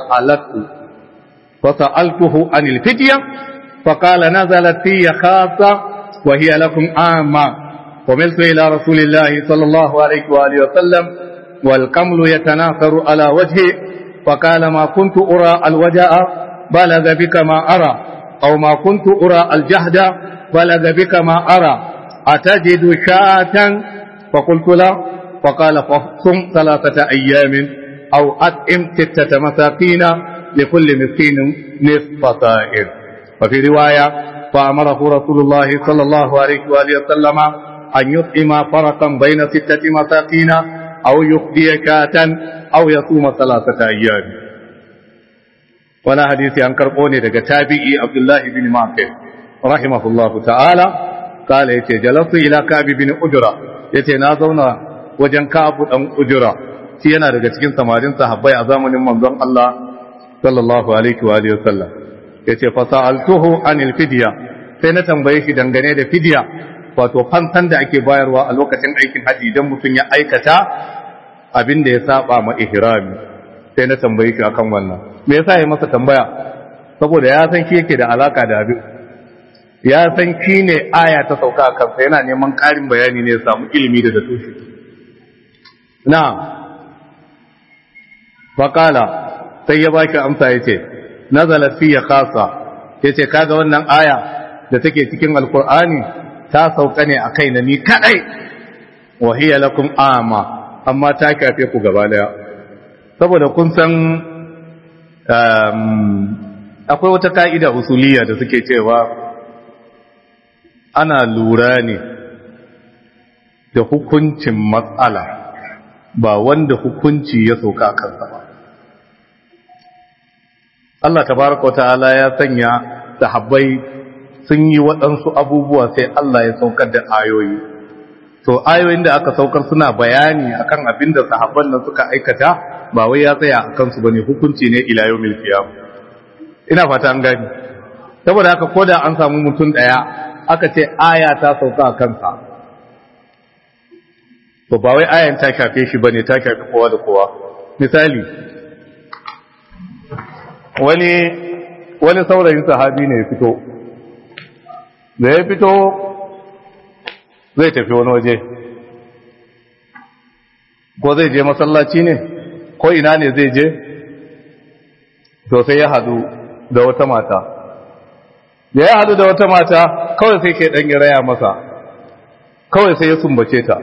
fasa'altuhu anil fidya faqala nazalat fi khassa وهي لكم عامة وملت إلى رسول الله صلى الله عليه وآله وسلم والقمل يتناثر على وجهه فقال ما كنت أرى الوجاء بلغ بك ما أرى أو ما كنت أرى الجهد بلغ بك ما أرى أتجد شاة فقلت لا فقال فصم 3 أيام أو أطعم 6 مساكين لكل مسكين نصف صائر وفي رواية فأمره رسول الله صلى الله عليه وآله وسلم أن يطعم فرقا بين 6 مساكين أو يخدي شاة أو يصوم 3 أيام وانا حديثي عن كربوني دقى تابعي عبد الله بن ماكر رحمه الله تعالى قال يتي جلست إلى كعب بن أجرة يتي نازونا وجن كعب بن أجرة تينا دقى تكين سمارين صحبي أزامن منظم الله صلى الله عليه وآله وسلم yace fasa'altuhu anil fidya sai na tambaye shi dangane da fidya wato fansan da ake bayarwa a lokacin aikin haji idan mutum ya aikata abin da ya saba ma ihrami sai na tambaye shi akan wannan me yasa ya masa tambaya saboda ya san shi yake da alaka da abin ya san shi ne aya ta sauka a kansa yana neman ƙarin bayani ne ya samu ilimi da tushe na'am faqala sai ya baki amsa yace nazalat fiya khassa yace kaga wannan aya da take cikin alqur'ani ta sauka ne akai na ni kadai wa hiya lakum ama amma ta kafe ku gaba daya saboda kun san akwai wata ka'ida usuliyya da suke cewa ana lura ne da hukuncin matsala ba wanda hukunci ya sauka kansa ba Allah tabaraka ta'ala ya sanya sahabbai sun yi waɗansu abubuwa sai Allah ya saukar da ayoyi to ayoyin da aka saukar suna bayani akan abin da sahabban nan suka aikata ba wai ya tsaya akan su bane hukunci ne ila yawmil qiyam ina fata an gani saboda haka koda an samu mutum daya aka ce aya ta sauka a kansa to ba wai ayan ta shafe shi bane ta shafe kowa da kowa misali wani saurayin sahabi ne ya fito da ya fito zai tafi wani waje ko zai je masallaci ne ko ina ne zai je to sai ya hadu da wata mata da ya hadu da wata mata kawai sai ke ɗan raya masa kawai sai ya sumbace ta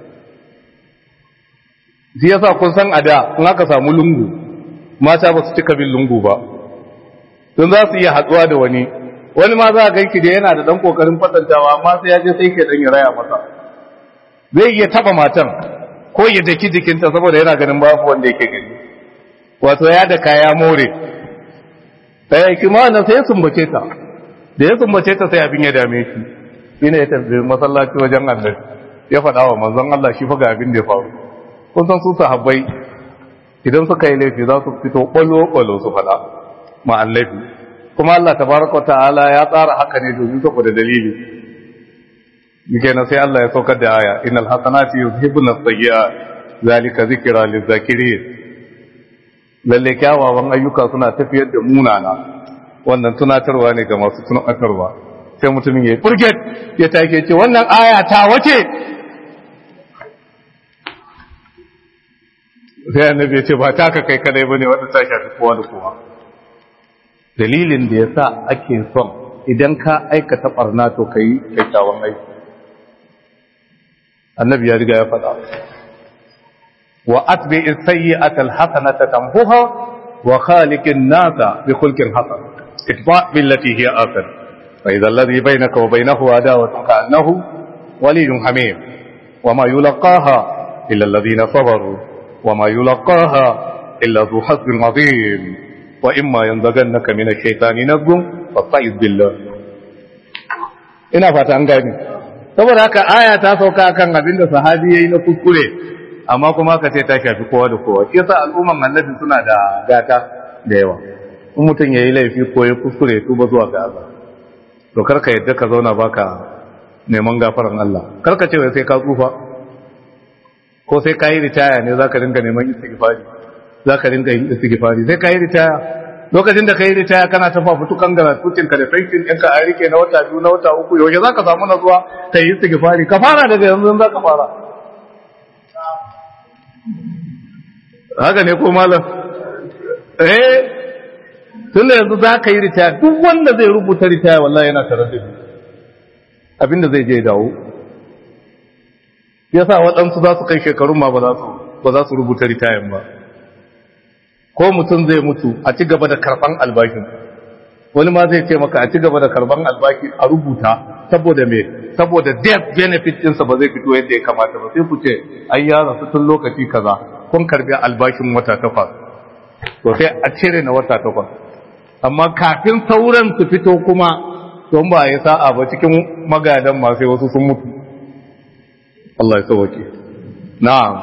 shi yasa kun san a da in aka samu lungu mata ba su cika bin lungu ba don za su iya haɗuwa da wani ma za a ganki da yana da ɗan ƙoƙarin fatantawa amma sai ya je sai ke ɗan raya masa zai iya taɓa matan ko ya daki jikinta saboda yana ganin babu wanda yake gani wato ya da kaya more sai kimanin sai ya sumbace ta da ya sumbace ta sai abin ya dame shi shine ya tafi masallaci wajen Allah ya faɗa wa manzon Allah shi fa ga abin da ya faru kun san su sahabbai idan suka yi laifi za su fito kwalo su faɗa ma annabi kuma Allah tabaraka ta'ala ya tsara haka ne domin saboda dalili kenan sai Allah ya saukar da aya innal hasanati yuzhibuna as-sayyi'at zalika zikra liz-zakirin lalle kyawawan ayyuka suna tafiyar da munana wannan tunatarwa ne ga masu tunatarwa sai mutumin ya furget ya take ce wannan aya ta wace sai annabi ya ce ba ta ka kai kadai bane wanda ta shafi kowa da kowa dalilin da yasa ake son idan ka aikata barna to kai kyakkyawan aiki annabi ya riga ya faɗa wa atbi as-sayyi'ata al-hasanata tamhuha wa khaliqin nasa bi khulqin hasan itba' billati hiya ahsan fa idha alladhi bainaka wa bainahu adawatun ka'annahu waliyyun hamim wa ma yulqaha illa alladhina sabaru wa ma yulqaha illa dhu hazzin 'azim wa imma yanzaghannaka min ash-shaytani nazghun fasta'iz billah ina fata an gani saboda haka aya ta sauka kan abin da sahabi yayi na kuskure amma kuma ka ce ta shafi kowa da kowa shi yasa al'umman annabi suna da gata da yawa in mutum yayi laifi ko ya kuskure tuba zuwa ga Allah to karka yadda ka zauna baka neman gafaran Allah karka ce sai ka tsufa ko sai ka yi ritaya ne zaka dinga neman istighfari zaka dinga yin istighfari sai ka yi ritaya lokacin da ka yi ritaya kana ta fafutukan garatucin ka da faikin ɗinka a rike na wata 2 na wata 3 yaushe za ka samu natsuwa ka yi istighfari ka fara daga yanzu za ka fara haka ne ko malam tun da yanzu za ka yi ritaya duk wanda zai rubuta ritaya wallahi yana tare da abinda zai je dawo yasa waɗansu za su kai shekarun ma ba za su rubuta ritayan ba ko mutum zai mutu a ci gaba da karban albashin wani ma zai ce maka a ci gaba da karban albashi a rubuta saboda me saboda death benefit ɗinsa ba zai fito yadda ya kamata ba sai ku ce ai ya rasu tun lokaci kaza kun karbi albashin wata 8 to sai a cire na wata 8 amma kafin sauran su fito kuma don ba ya sa'a ba cikin magadan ma sai wasu sun mutu Allah ya sauke na'am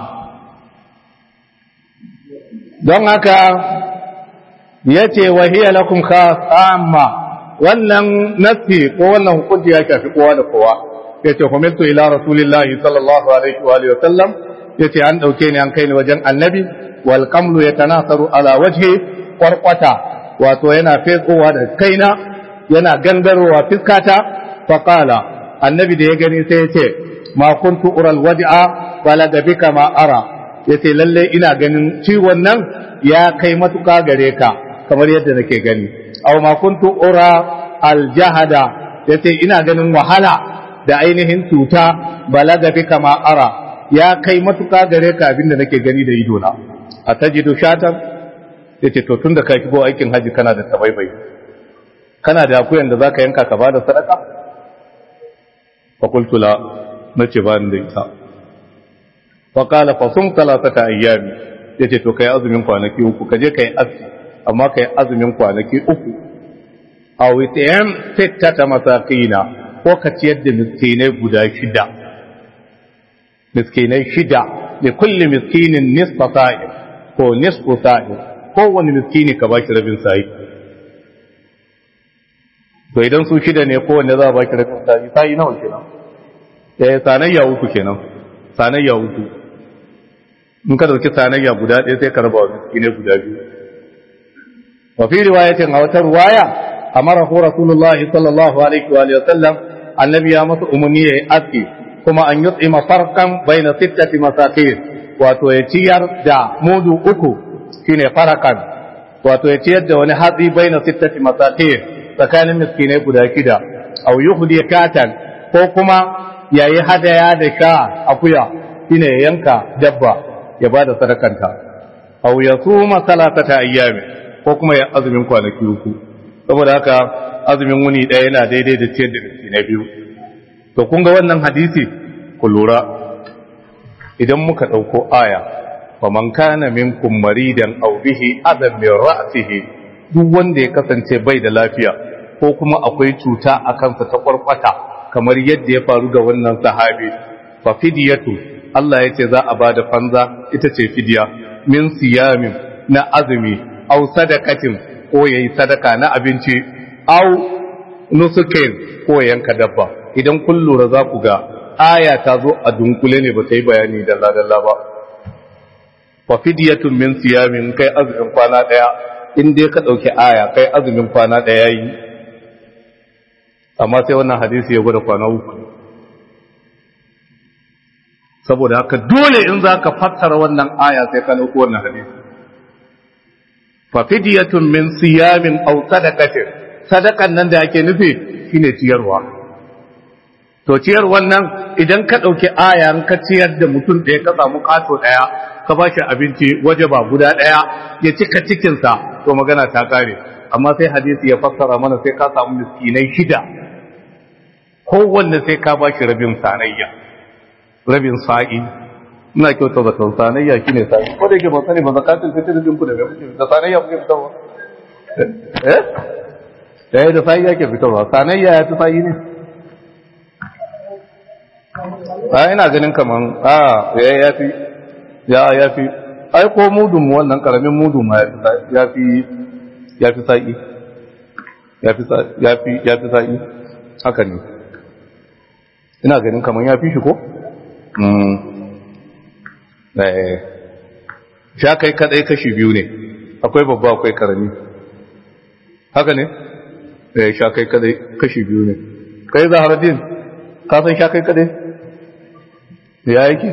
don haka ya ce wahiyya lakum khasama wannan nafsi ko wannan hukunci ya shafi kowa da kowa ya ce hukumtu ila rasulillahi sallallahu alaihi wa sallam ya ce an dauke ni an kai ni wajen annabi wal qamlu yatanasaru ala wajhi qarqata wato yana fesowa da kaina yana gangarowa fiskata fa qala annabi da ya gani sai ya ce ma kuntu ural wad'a balaga bika ma ara yace lalle ina ganin ciwon nan ya kai matuka gare ka kamar yadda nake gani aw ma kuntu ura aljahada yace ina ganin wahala da ainihin cuta balaga bika ma ara ya kai matuka gare ka abinda nake gani da ido na atajidu shatan yace to tunda ka shigo aikin haji kana da tabaibai kana da akuyan da zaka yanka ka bada sadaka fa qultu la nace ba ni da ita faƙala fasun talatata ayyami ya ce to kai azumin kwanaki 3 kaje kai azumi amma kai azumin kwanaki 3 a witayen sittata masakina ko ka ciyar da miskinai guda 6 miskinai 6 da kulli miskinin nisfa sa'i ko nisfu sa'i ko wani miskini ka baki rabin sa'i to idan su 6 ne ko wanda za a baki rabin sa'i nawa kenan sanayya 3 kenan sanayya 3 in ka dauki sanayya guda ɗaya sai ka raba wa miskine guda 2 wa fi riwayatin a wata riwaya amara hu rasulullahi sallallahu alaihi wa sallam annabi ya masa umarni ya yi aski kuma an yutsima farkan baina sittati masakin wato ya ciyar da mudu 3 shine farakan wato ya ciyar da wani hatsi baina sittati masakin tsakanin miskinai guda 6 aw yuhdi katan ko kuma yayi hadaya da sha akuya shine yanka dabba ya ba da sadakanta aw yasuma salatata ayyami ko kuma ya azumin kwanaki 3 saboda haka azumin wuni ɗaya yana daidai da ciyar da miskinai 2 to kun ga wannan hadisi ku lura idan muka dauko aya faman kana minkum maridan aw bihi adam min ra'sihi duk wanda ya kasance bai da lafiya ko kuma akwai cuta a kansa ta kwarkwata kamar yadda ya faru ga wannan sahabi fa fidyatu Allah yace za a bada fanza ita ce fidya min siyamin na azumi aw sadaqatin ko yayi sadaka na abinci aw nusukin ko yanka dabba idan kun lura za ku ga aya ta zo a dunkule ne ba ta yi bayani dalla ba wa fidyatun min siyamin kai azumin kwana daya in dai ka dauki aya kai azumin kwana daya yi amma sai wannan hadisi ya gwada kwana uku saboda haka dole in zaka fassara wannan aya sai ka dauko wannan hadisi fa fidyatun min siyamin aw sadaqatin sadakan nan da ake nufi shine ciyarwa to ciyar wannan idan ka dauki aya ka ciyar da mutum ɗaya ka samu kato ɗaya ka ba shi abinci waje ba guda ɗaya ya cika cikinsa to magana ta kare amma sai hadisi ya fassara mana sai ka samu miskinai 6 kowanne sai ka ba shi rabin sanayya rabin sa'i ina kyauta da kan sanayya shine sa'i ko da yake ban sani ba zakatin sai da dinku da da sanayya kuke fitarwa da sa'i yake fitarwa sanayya ya fi sa'i ne ina ganin kaman ya fi ai ko mudun mu wannan karamin mudun ma ya fi sa'i sa'i haka ne ina ganin kaman ya fi shi ko sha kai kadai kashi biyu ne akwai babba akwai karami haka ne sha kai kadai kashi biyu ne kai Zaharaddin ka san sha kai kadai ya yake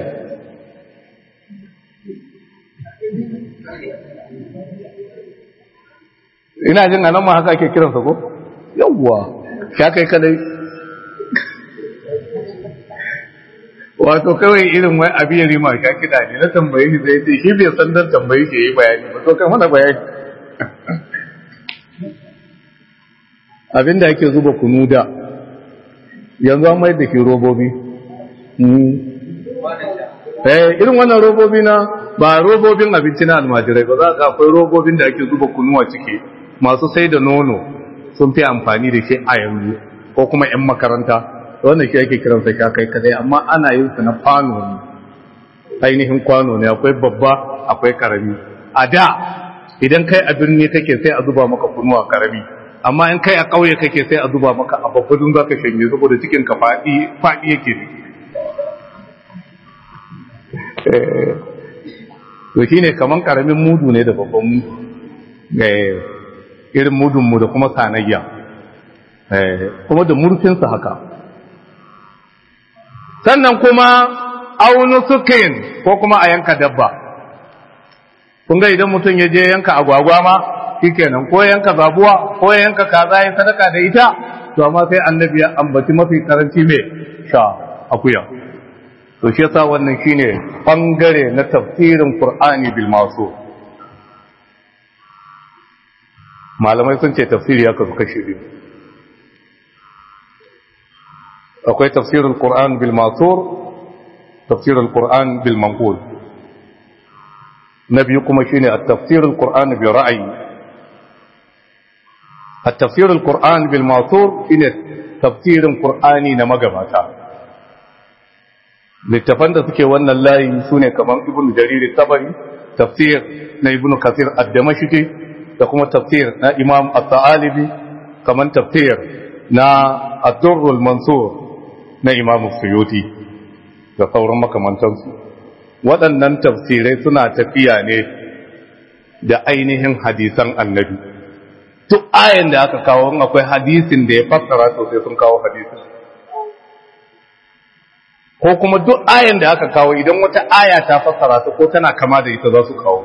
ina jin anan ma haka ake kiransa ko yawwa sha kai kadai wato kawai irin wai abi ya rima sha kida ne na tambaye shi zai ce shi bai san dan tambaye shi yayi bayani ba to kai mana bayani abinda ake zuba kunu da yanzu an mai da ke robobi irin wannan robobi na ba robobin abinci na almajirai ba za ka akwai robobin da ake zuba kunu a ciki masu sai da nono sun fi amfani da shi a yanzu ko kuma 'yan makaranta wannan shi ake kiransa shakai kadai amma ana yin sa na kwano ne ainihin kwano ne akwai babba akwai karami a da idan kai a birni kake sai a zuba maka kunu a karami amma in kai a ƙauye kake sai a zuba maka a babbadun za ka shanye saboda cikin ka faɗi yake ne to shi ne kaman ƙaramin mudu ne da babban mudu irin mudunmu da kuma sanayya kuma da murfinsa haka sannan kuma aunu sukin ko kuma a yanka dabba kun ga idan mutum ya je yanka agwagwa ma shikenan ko yanka zabuwa ko yanka kaza ya sadaka da ita to amma sai annabi ya ambaci mafi karanci mai sha akuya to shi yasa wannan shine bangare na tafsirin Qur'ani bil masu malamai sun ce tafsiri ya kasu kashi biyu akwai tafsirul Qur'an bil masur tafsirul Qur'an bil manqul na biyu kuma shine at-tafsirul Qur'an bi ra'yi at-tafsirul Qur'an bil masur shine tafsirin Qur'ani na magabata littafan da suke wannan layi sune kamar Ibn Jarir Tabari tafsir na Ibn Kathir ad-Damashqi da kuma tafsir na Imam At-Ta'alibi kamar tafsir na Ad-Durr al-Mansur na Imam Suyuti da sauran makamantansu waɗannan tafsirai suna tafiya ne da ainihin hadisan annabi duk ayan da aka kawo akwai hadisin da ya fassara to sai sun kawo hadisin ko kuma duk ayan da aka kawo idan wata aya ta fassara ta ko tana kama da ita za su kawo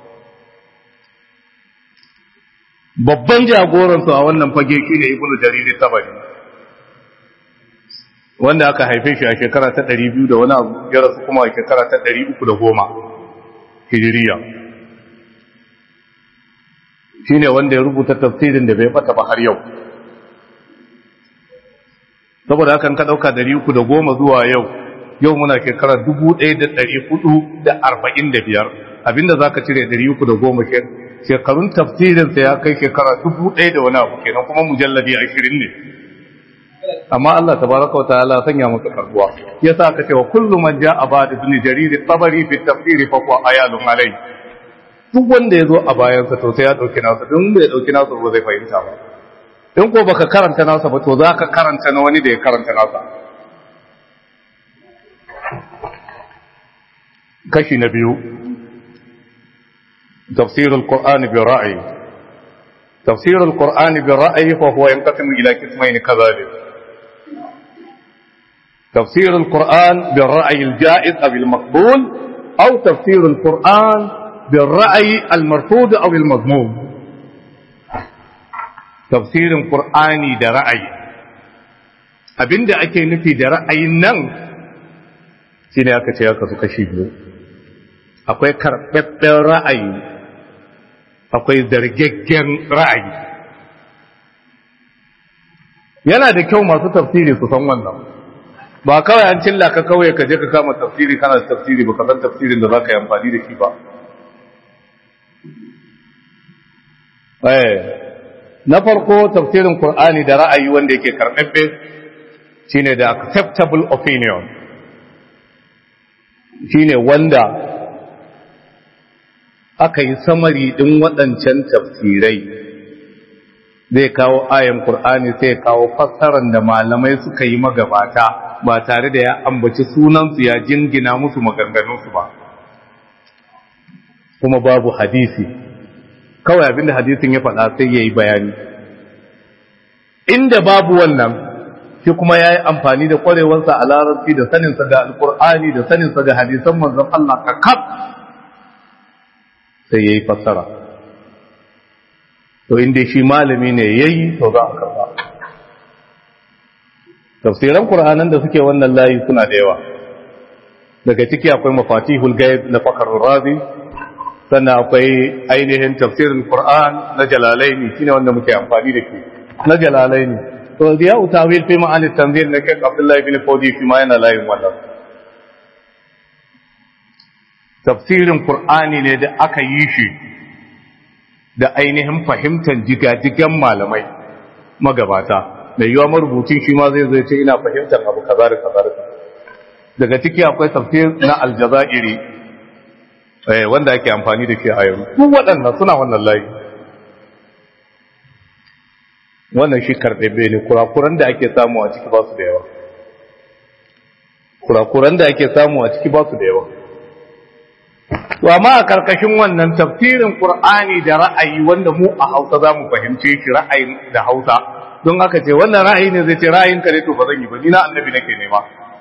babban jagoransu a wannan fage shine Ibn Jarir Tabari wanda aka haife shi a shekara ta 200 da wani abu ya rasu kuma a shekara ta 310 hijiriya shine wanda ya rubuta tafsirin da bai bata ba har yau saboda hakan ka dauka 310 zuwa yau yau muna shekara 1445 abinda zaka cire 310 shekarun tafsirin sa ya kai shekara 1000 da wani abu kenan kuma mujalladi 20 ne amma Allah tabaraka wa ta'ala sanya masa karbuwa yasa aka ce wa kullu man ja'a ba'da ibn jarir tabari fi tafsir fa huwa ayalun alai duk wanda yazo a bayan sa to sai ya dauki nasa don bai dauki nasa ba zai fahimta ba in ko baka karanta nasa ba to zaka karanta na wani da ya karanta nasa kashi na biyu تفسير القرآن بالرأي تفسير القرآن بالرأي فهو ينقسم إلى قسمين كذلك تفسير القرآن بالرأي الجائز أو المقبول أو تفسير القرآن بالرأي المرفوض أو المذموم تفسير القرآن ده رأي abinda ake nufi da ra'ayin nan shine aka ce aka su kashi biyu akwai karɓaɓɓen ra'ayi akwai zargaggen ra'ayi yana da kyau masu tafsiri su san wannan ba kawai an cilla ka kawai ka je ka kama tafsiri kana da tafsiri ba ka san tafsirin da za ka yi amfani da shi ba na farko tafsirin Qur'ani da ra'ayi wanda yake karɓaɓɓe shine da acceptable opinion shine wanda aka yi samari ɗin waɗancan tafsirai zai kawo ayan Qur'ani sai kawo fassarar da malamai suka yi magabata ba tare da ya ambaci sunansu ya jingina musu maganganunsu ba kuma babu hadisi kawai abinda hadisin ya faɗa sai ya yi bayani inda babu wannan shi kuma ya yi amfani da ƙwarewarsa a larabci da saninsa ga alƙur'ani da saninsa ga hadisan manzon Allah kakaf sai ya yi fassara to inda shi malami ne ya yi to za a karba tafsiran ƙur'anan da suke wannan layi suna da yawa daga ciki akwai mafatihul gaib na fakarun razi sannan akwai ainihin tafsirin ƙur'an na jalalaini shine wanda muke amfani da ke na jalalaini to ya utawil fi ma'ani tanzil na Sheikh Abdullah ibn Fodi fi ma yana layin wannan tafsirin Qur'ani ne da aka yi shi da ainihin fahimtar jigajigan malamai magabata mai yiwa marubucin shi ma zai zai ce ina fahimtar abu kaza da kaza daga ciki akwai tafsir na Aljazairi wanda ake amfani da shi a yau duk waɗannan suna wannan layi wannan shi karɓe ne kurakuran da ake samu a ciki ba su da yawa kurakuran da ake samu a ciki ba su da yawa to amma a karkashin wannan tafsirin Qur'ani da ra'ayi wanda mu a Hausa zamu fahimce shi ra'ayin da Hausa don haka ce wannan ra'ayi ne zai ce ra'ayin ka ne to ba zan yi ba ni na annabi nake nema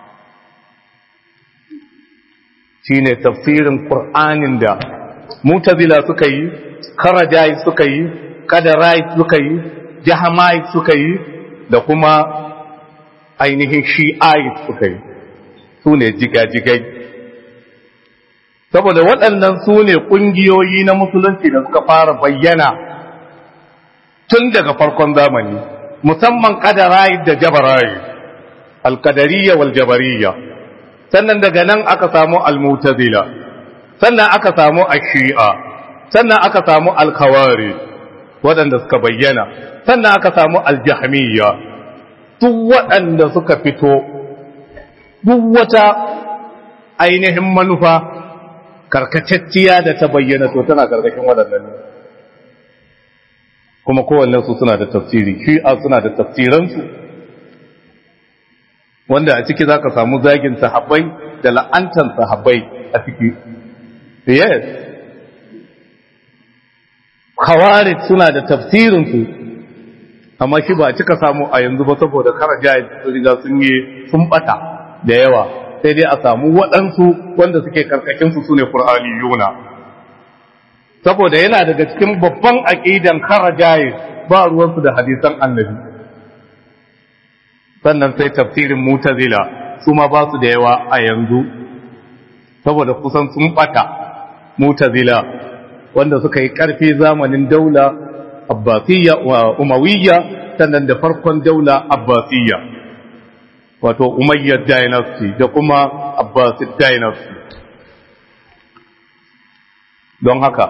shine tafsirin Qur'anin da Mu'tazila suka yi Kharajai suka yi Qadarai suka yi Jahmai suka yi da kuma ainihin Shi'ai suka yi sune jigajigai saboda waɗannan su ne ƙungiyoyi na musulunci da suka fara bayyana tun daga farkon zamani musamman ƙadarai da jabarai alƙadariya wal jabariya sannan daga nan aka samu al-mu'tazila sannan aka samu ash-shi'a sannan aka samu al-khawari waɗanda suka bayyana sannan aka samu al-jahmiyya duk waɗanda suka fito duk wata ainihin manufa karkatacciya da ta bayyana to tana karkashin waɗannan kuma kowannen su suna da tafsiri shi'a suna da tafsiransu wanda a ciki zaka samu zagin sahabbai da la'antan sahabbai a ciki yes khawarij suna da tafsirinsu amma shi ba a cika samu a yanzu ba saboda karaja sun riga sun bata da yawa sai dai a samu waɗansu wanda suke karkashinsu su ne ƙur'aniyuna saboda yana daga cikin babban aƙidan karajaye ba ruwansu da hadisan annabi sannan sai tafsirin mutazila su ma ba su da yawa a yanzu saboda kusan sun ɓata mutazila wanda suka yi ƙarfi zamanin daula abbasiyya wa umawiyya sannan da farkon daula abbasiyya wato Umayyad dynasty da kuma Abbasid dynasty. Don haka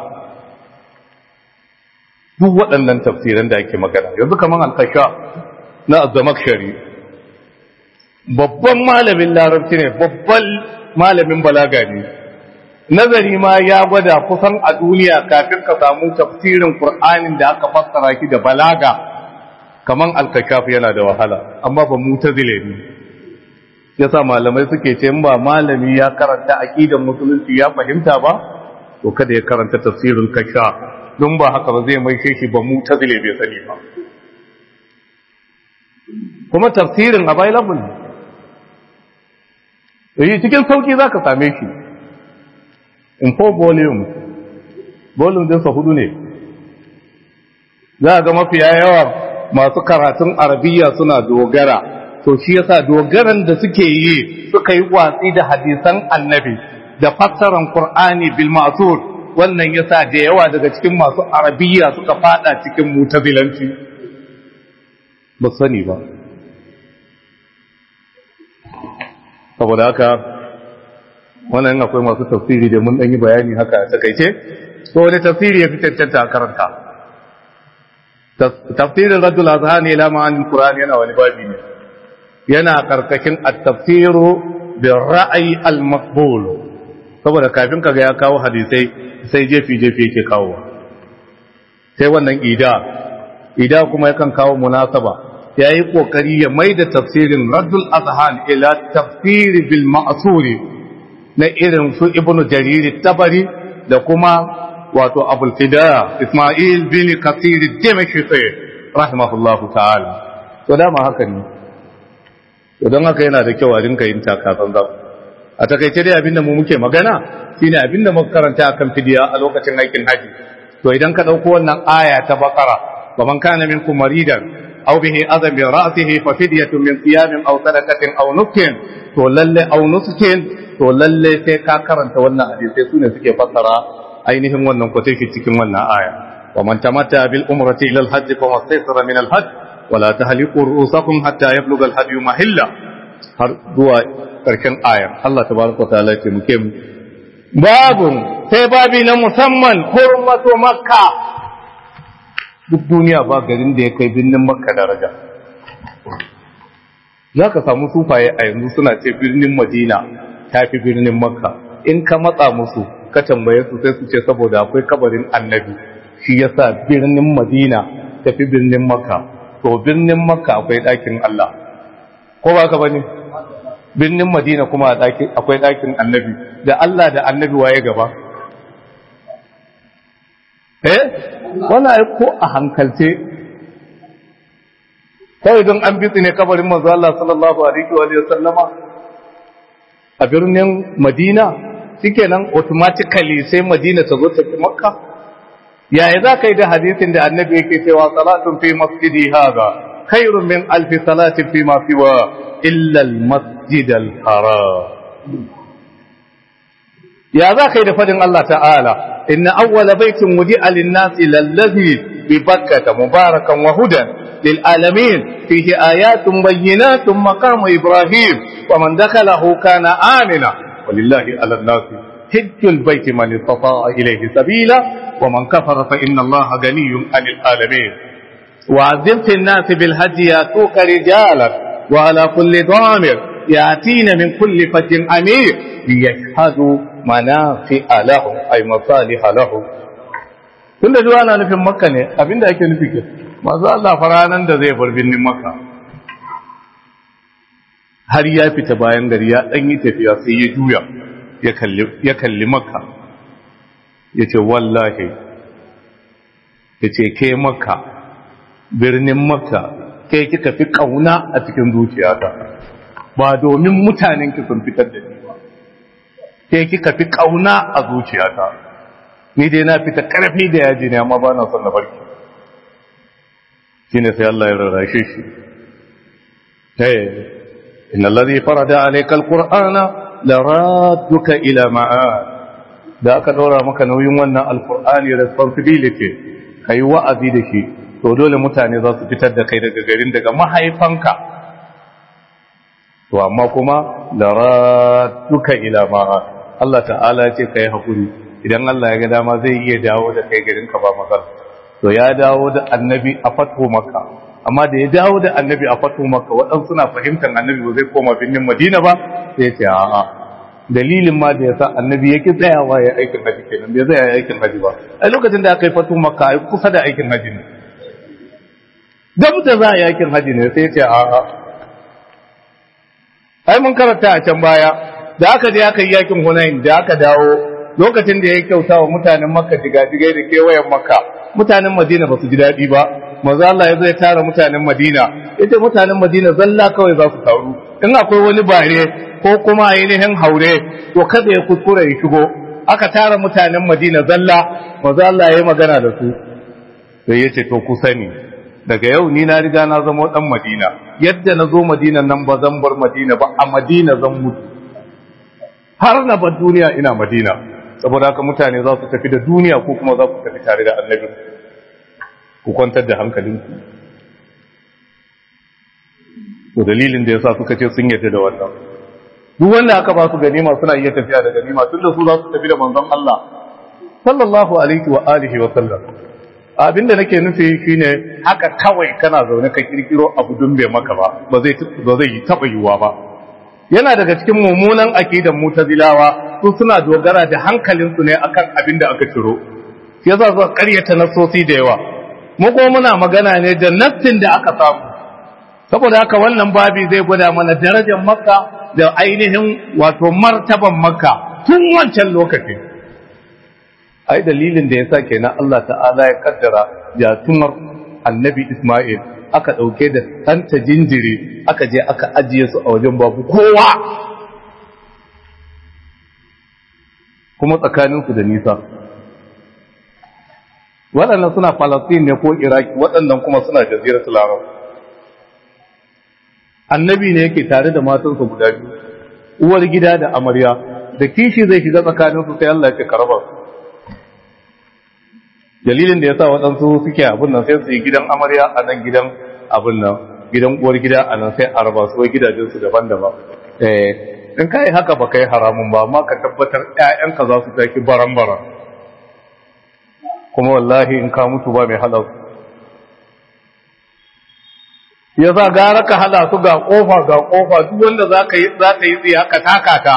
duk waɗannan tafsiran da ake magana yanzu kamar al-Kasha na Az-Zamakhshari babban malamin larabci ne, babban malamin balaga ne. Nazari ma ya gwada kusan a duniya kafin ka samu tafsirin Qur'anin da aka fassara shi da balaga kaman al-Kashaf yana da wahala, amma ba mutazile ne. Yasa malamai suke ce ba malami ya karanta aqidar musulunci ya fahimta ba, to kada ya karanta tafsirul Kashaf, don ba haka ba zai mai shi ba mutazile bai sani ba. Kuma tafsirin available ne, cikin sauki zaka same shi in 4 volume dinsa 4 ne. Za ga mafiya yawa masu karatun arabiya suna dogara, to shi yasa dogaran da suke yi suka yi watsi da hadisan annabi da fassaran qur'ani bil ma'thur, wannan yasa da yawa daga cikin masu arabiya suka fada cikin mutazilanci ba sani ba. Saboda haka wannan akwai masu tafsiri da mun dan yi bayani haka a takaice, to wani tafsiri ya fi cancanta a karanta. Tafsirin Raddul Azhan ila ma'anil Qur'an yana wani babi ne, yana karkashin at-tafsiru bil ra'yi al-maqbul, saboda kafin kaga ya kawo hadisai sai jefi yake kawo, sai wannan ida kuma yakan kawo munasaba. Yayi kokari ya maida tafsirin Raddul Azhan ila tafsir bil ma'thur na irin su Ibn Jarir at-Tabari da kuma wato Abul Fida Ismail bin Kathir ad-Dimashqi rahimahullahu ta'ala. To dama haka ne, to don haka yana da kyau a rinka yin takasan da. A takaice dai abinda mu muke magana shine abinda muka karanta akan fidiya a lokacin aikin haji. To idan ka dauko wannan aya ta Baqara, wa man kana minkum maridan aw bihi adam bi ra'sihi fa fidyatun min siyamin aw sadaqatin aw nukin, to lalle aw nukin, to lalle sai ka karanta wannan hadisi sune suke fassara ainihin wannan quotation cikin wannan aya. Wa man tamatta bil umrati ila al-hajj fa wastaysara min al-hajj wa la tahliqu ru'usakum hatta yablugha al-hadi mahilla, har zuwa karshen aya. Allah tabaraka wa ta'ala ya ce muke mu babun sai babi na musamman hurmatu makka. Duk duniya ba garin da ya kai birnin makka daraja. Za ka samu sufaye a yanzu suna ce birnin madina ta fi birnin makka. In ka matsa musu ka tambaye su sai su ce saboda akwai kabarin annabi, shi yasa birnin madina ta fi birnin makka. To birnin makka akwai ɗakin Allah, ko ba ka bane? Birnin madina kuma akwai ɗakin annabi, da Allah da annabi waye gaba? Wannan ai ko a hankalce kawai don an bitsi ne kabarin manzo Allah sallallahu alaihi wa sallama a birnin Madina, shikenan automatically sai Madina ta zo ta fi Makka. Yaya za ka yi da hadisin da annabi yake cewa salatun fi masjidi hadha khairun min alfi salatin fi ma siwa illa al-masjid al-haram. Ya za ka yi da fadin Allah ta'ala إن أول بيت وجاء للناس للذي ببكة مباركا وهدى للعالمين فيه آيات بينات مقام إبراهيم ومن دخله كان آمنا ولله على الناس حج البيت من استطاع إليه سبيلا ومن كفر فإن الله غني عن العالمين وعزم في الناس بالهدي ياتوك رجالا وعلى كل ضامر يأتين من كل فج عميق ليشهدوا منافع لهم أي مصالح لهم. tun da zuwa na nufin makka ne abinda ake nufi ke masu Allah faranan da zai bar birnin makka har ya fita bayan gari ya dan yi tafiya sai ya juya ya kalli makka ya ce wallahi ya ce ke makka birnin makka ke kika fi kauna a cikin zuciyata ba domin mutanen ki sun fitar da ni ba, ke kika fi kauna a zuciyata, ni dai na fita karfi da yaji ne amma ba na son na barki. Shine sai Allah ya rarrashe shi, inna allazi farada alayka alqur'ana laradduka ila ma'ad, da aka daura maka nauyin wannan alqur'ani responsibility kai wa'azi da shi, to dole mutane za su fitar da kai daga garin, daga mahaifanka to amma kuma laratuka ila ma Allah ta'ala ya ce kai hakuri idan Allah ya ga dama zai iya dawo da kai garin ka ba matsala to ya dawo da annabi a fatu makka amma da ya dawo da annabi a fatu makka waɗansu suna fahimtar annabi ba zai koma birnin madina ba sai ya ce a'a dalilin ma da yasa annabi yake tsayawa ya aikin haji kenan bai zai ya aikin haji ba a lokacin da aka yi fatu makka ai kusa da aikin haji ne dab da za a yi aikin haji ne sai ya ce a'a ai mun karanta a can baya da aka je aka yi yakin Hunain da aka dawo lokacin da ya kyauta wa mutanen Makka jigajigai da kewayen Makka mutanen Madina ba su ji daɗi ba manzo Allah ya zai tara mutanen Madina yace mutanen Madina zalla kawai za su taru in akwai wani bare ko kuma ainihin haure to kada ya kuskure ya shigo aka tara mutanen Madina zalla manzo Allah ya yi magana da su sai yace to ku sani daga yau ni na riga na zama dan Madina yadda na zo Madina nan ba zan bar Madina ba a Madina zan mutu har na bar duniya ina Madina saboda haka mutane za su tafi da duniya ko kuma za ku tafi tare da annabi ku kwantar da hankalinku to dalilin da yasa suka ce sun yarda da wannan duk wanda aka ba su ganima suna iya tafiya da ganima tunda su za su tafi da manzon Allah sallallahu alaihi wa alihi wa sallam abinda nake nufi shine haka kawai kana zaune ka kirkiro abu dun bai maka ba zai taba yiwuwa ba yana daga cikin mummunan akidan mutazilawa su suna dogara da hankalinsu ne akan abin da aka ciro yasa su karyata nasosi da yawa mu kuma muna magana ne da nassin da aka samu saboda haka wannan babi zai gwada mana darajar makka da ainihin wato martaban makka tun wancan lokacin ai dalilin da yasa kenan Allah ta'ala ya kaddara jatumar annabi Isma'il aka dauke da ɗanta jinjiri aka je aka ajiye su a wajen babu kowa kuma tsakaninsu da nisa waɗannan suna Falastin ne ko Iraki waɗannan kuma suna Jaziratul Arab annabi ne yake tare da matansa guda biyu uwar gida da amarya da kishi zai shiga tsakaninsu sai Allah ya ce karaba su dalilin da ya sa waɗansu suke abin nan sai su yi gidan amarya a nan gidan abin nan gidan uwar gida a nan sai a raba su wai gidajensu daban-daban in ka yi haka ba ka yi haramun ba amma ka tabbatar ‘ya'yanka za su taki baran-baran kuma wallahi in ka mutu ba mai halar ya za gara ka hala su ga ƙofa duk wanda za ta yi tsiya ka taka ta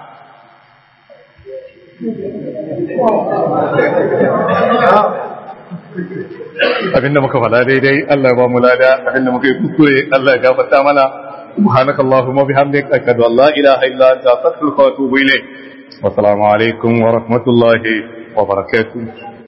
abinda muka faɗa daidai Allah ya ba mu lada abinda muka yi kuskure Allah ya gafarta mana subhanaka allahumma bihamdika ashhadu an la ilaha illa anta astaghfiruka wa atubu ilayk wa assalamu alaikum wa rahmatullahi wa barakatuh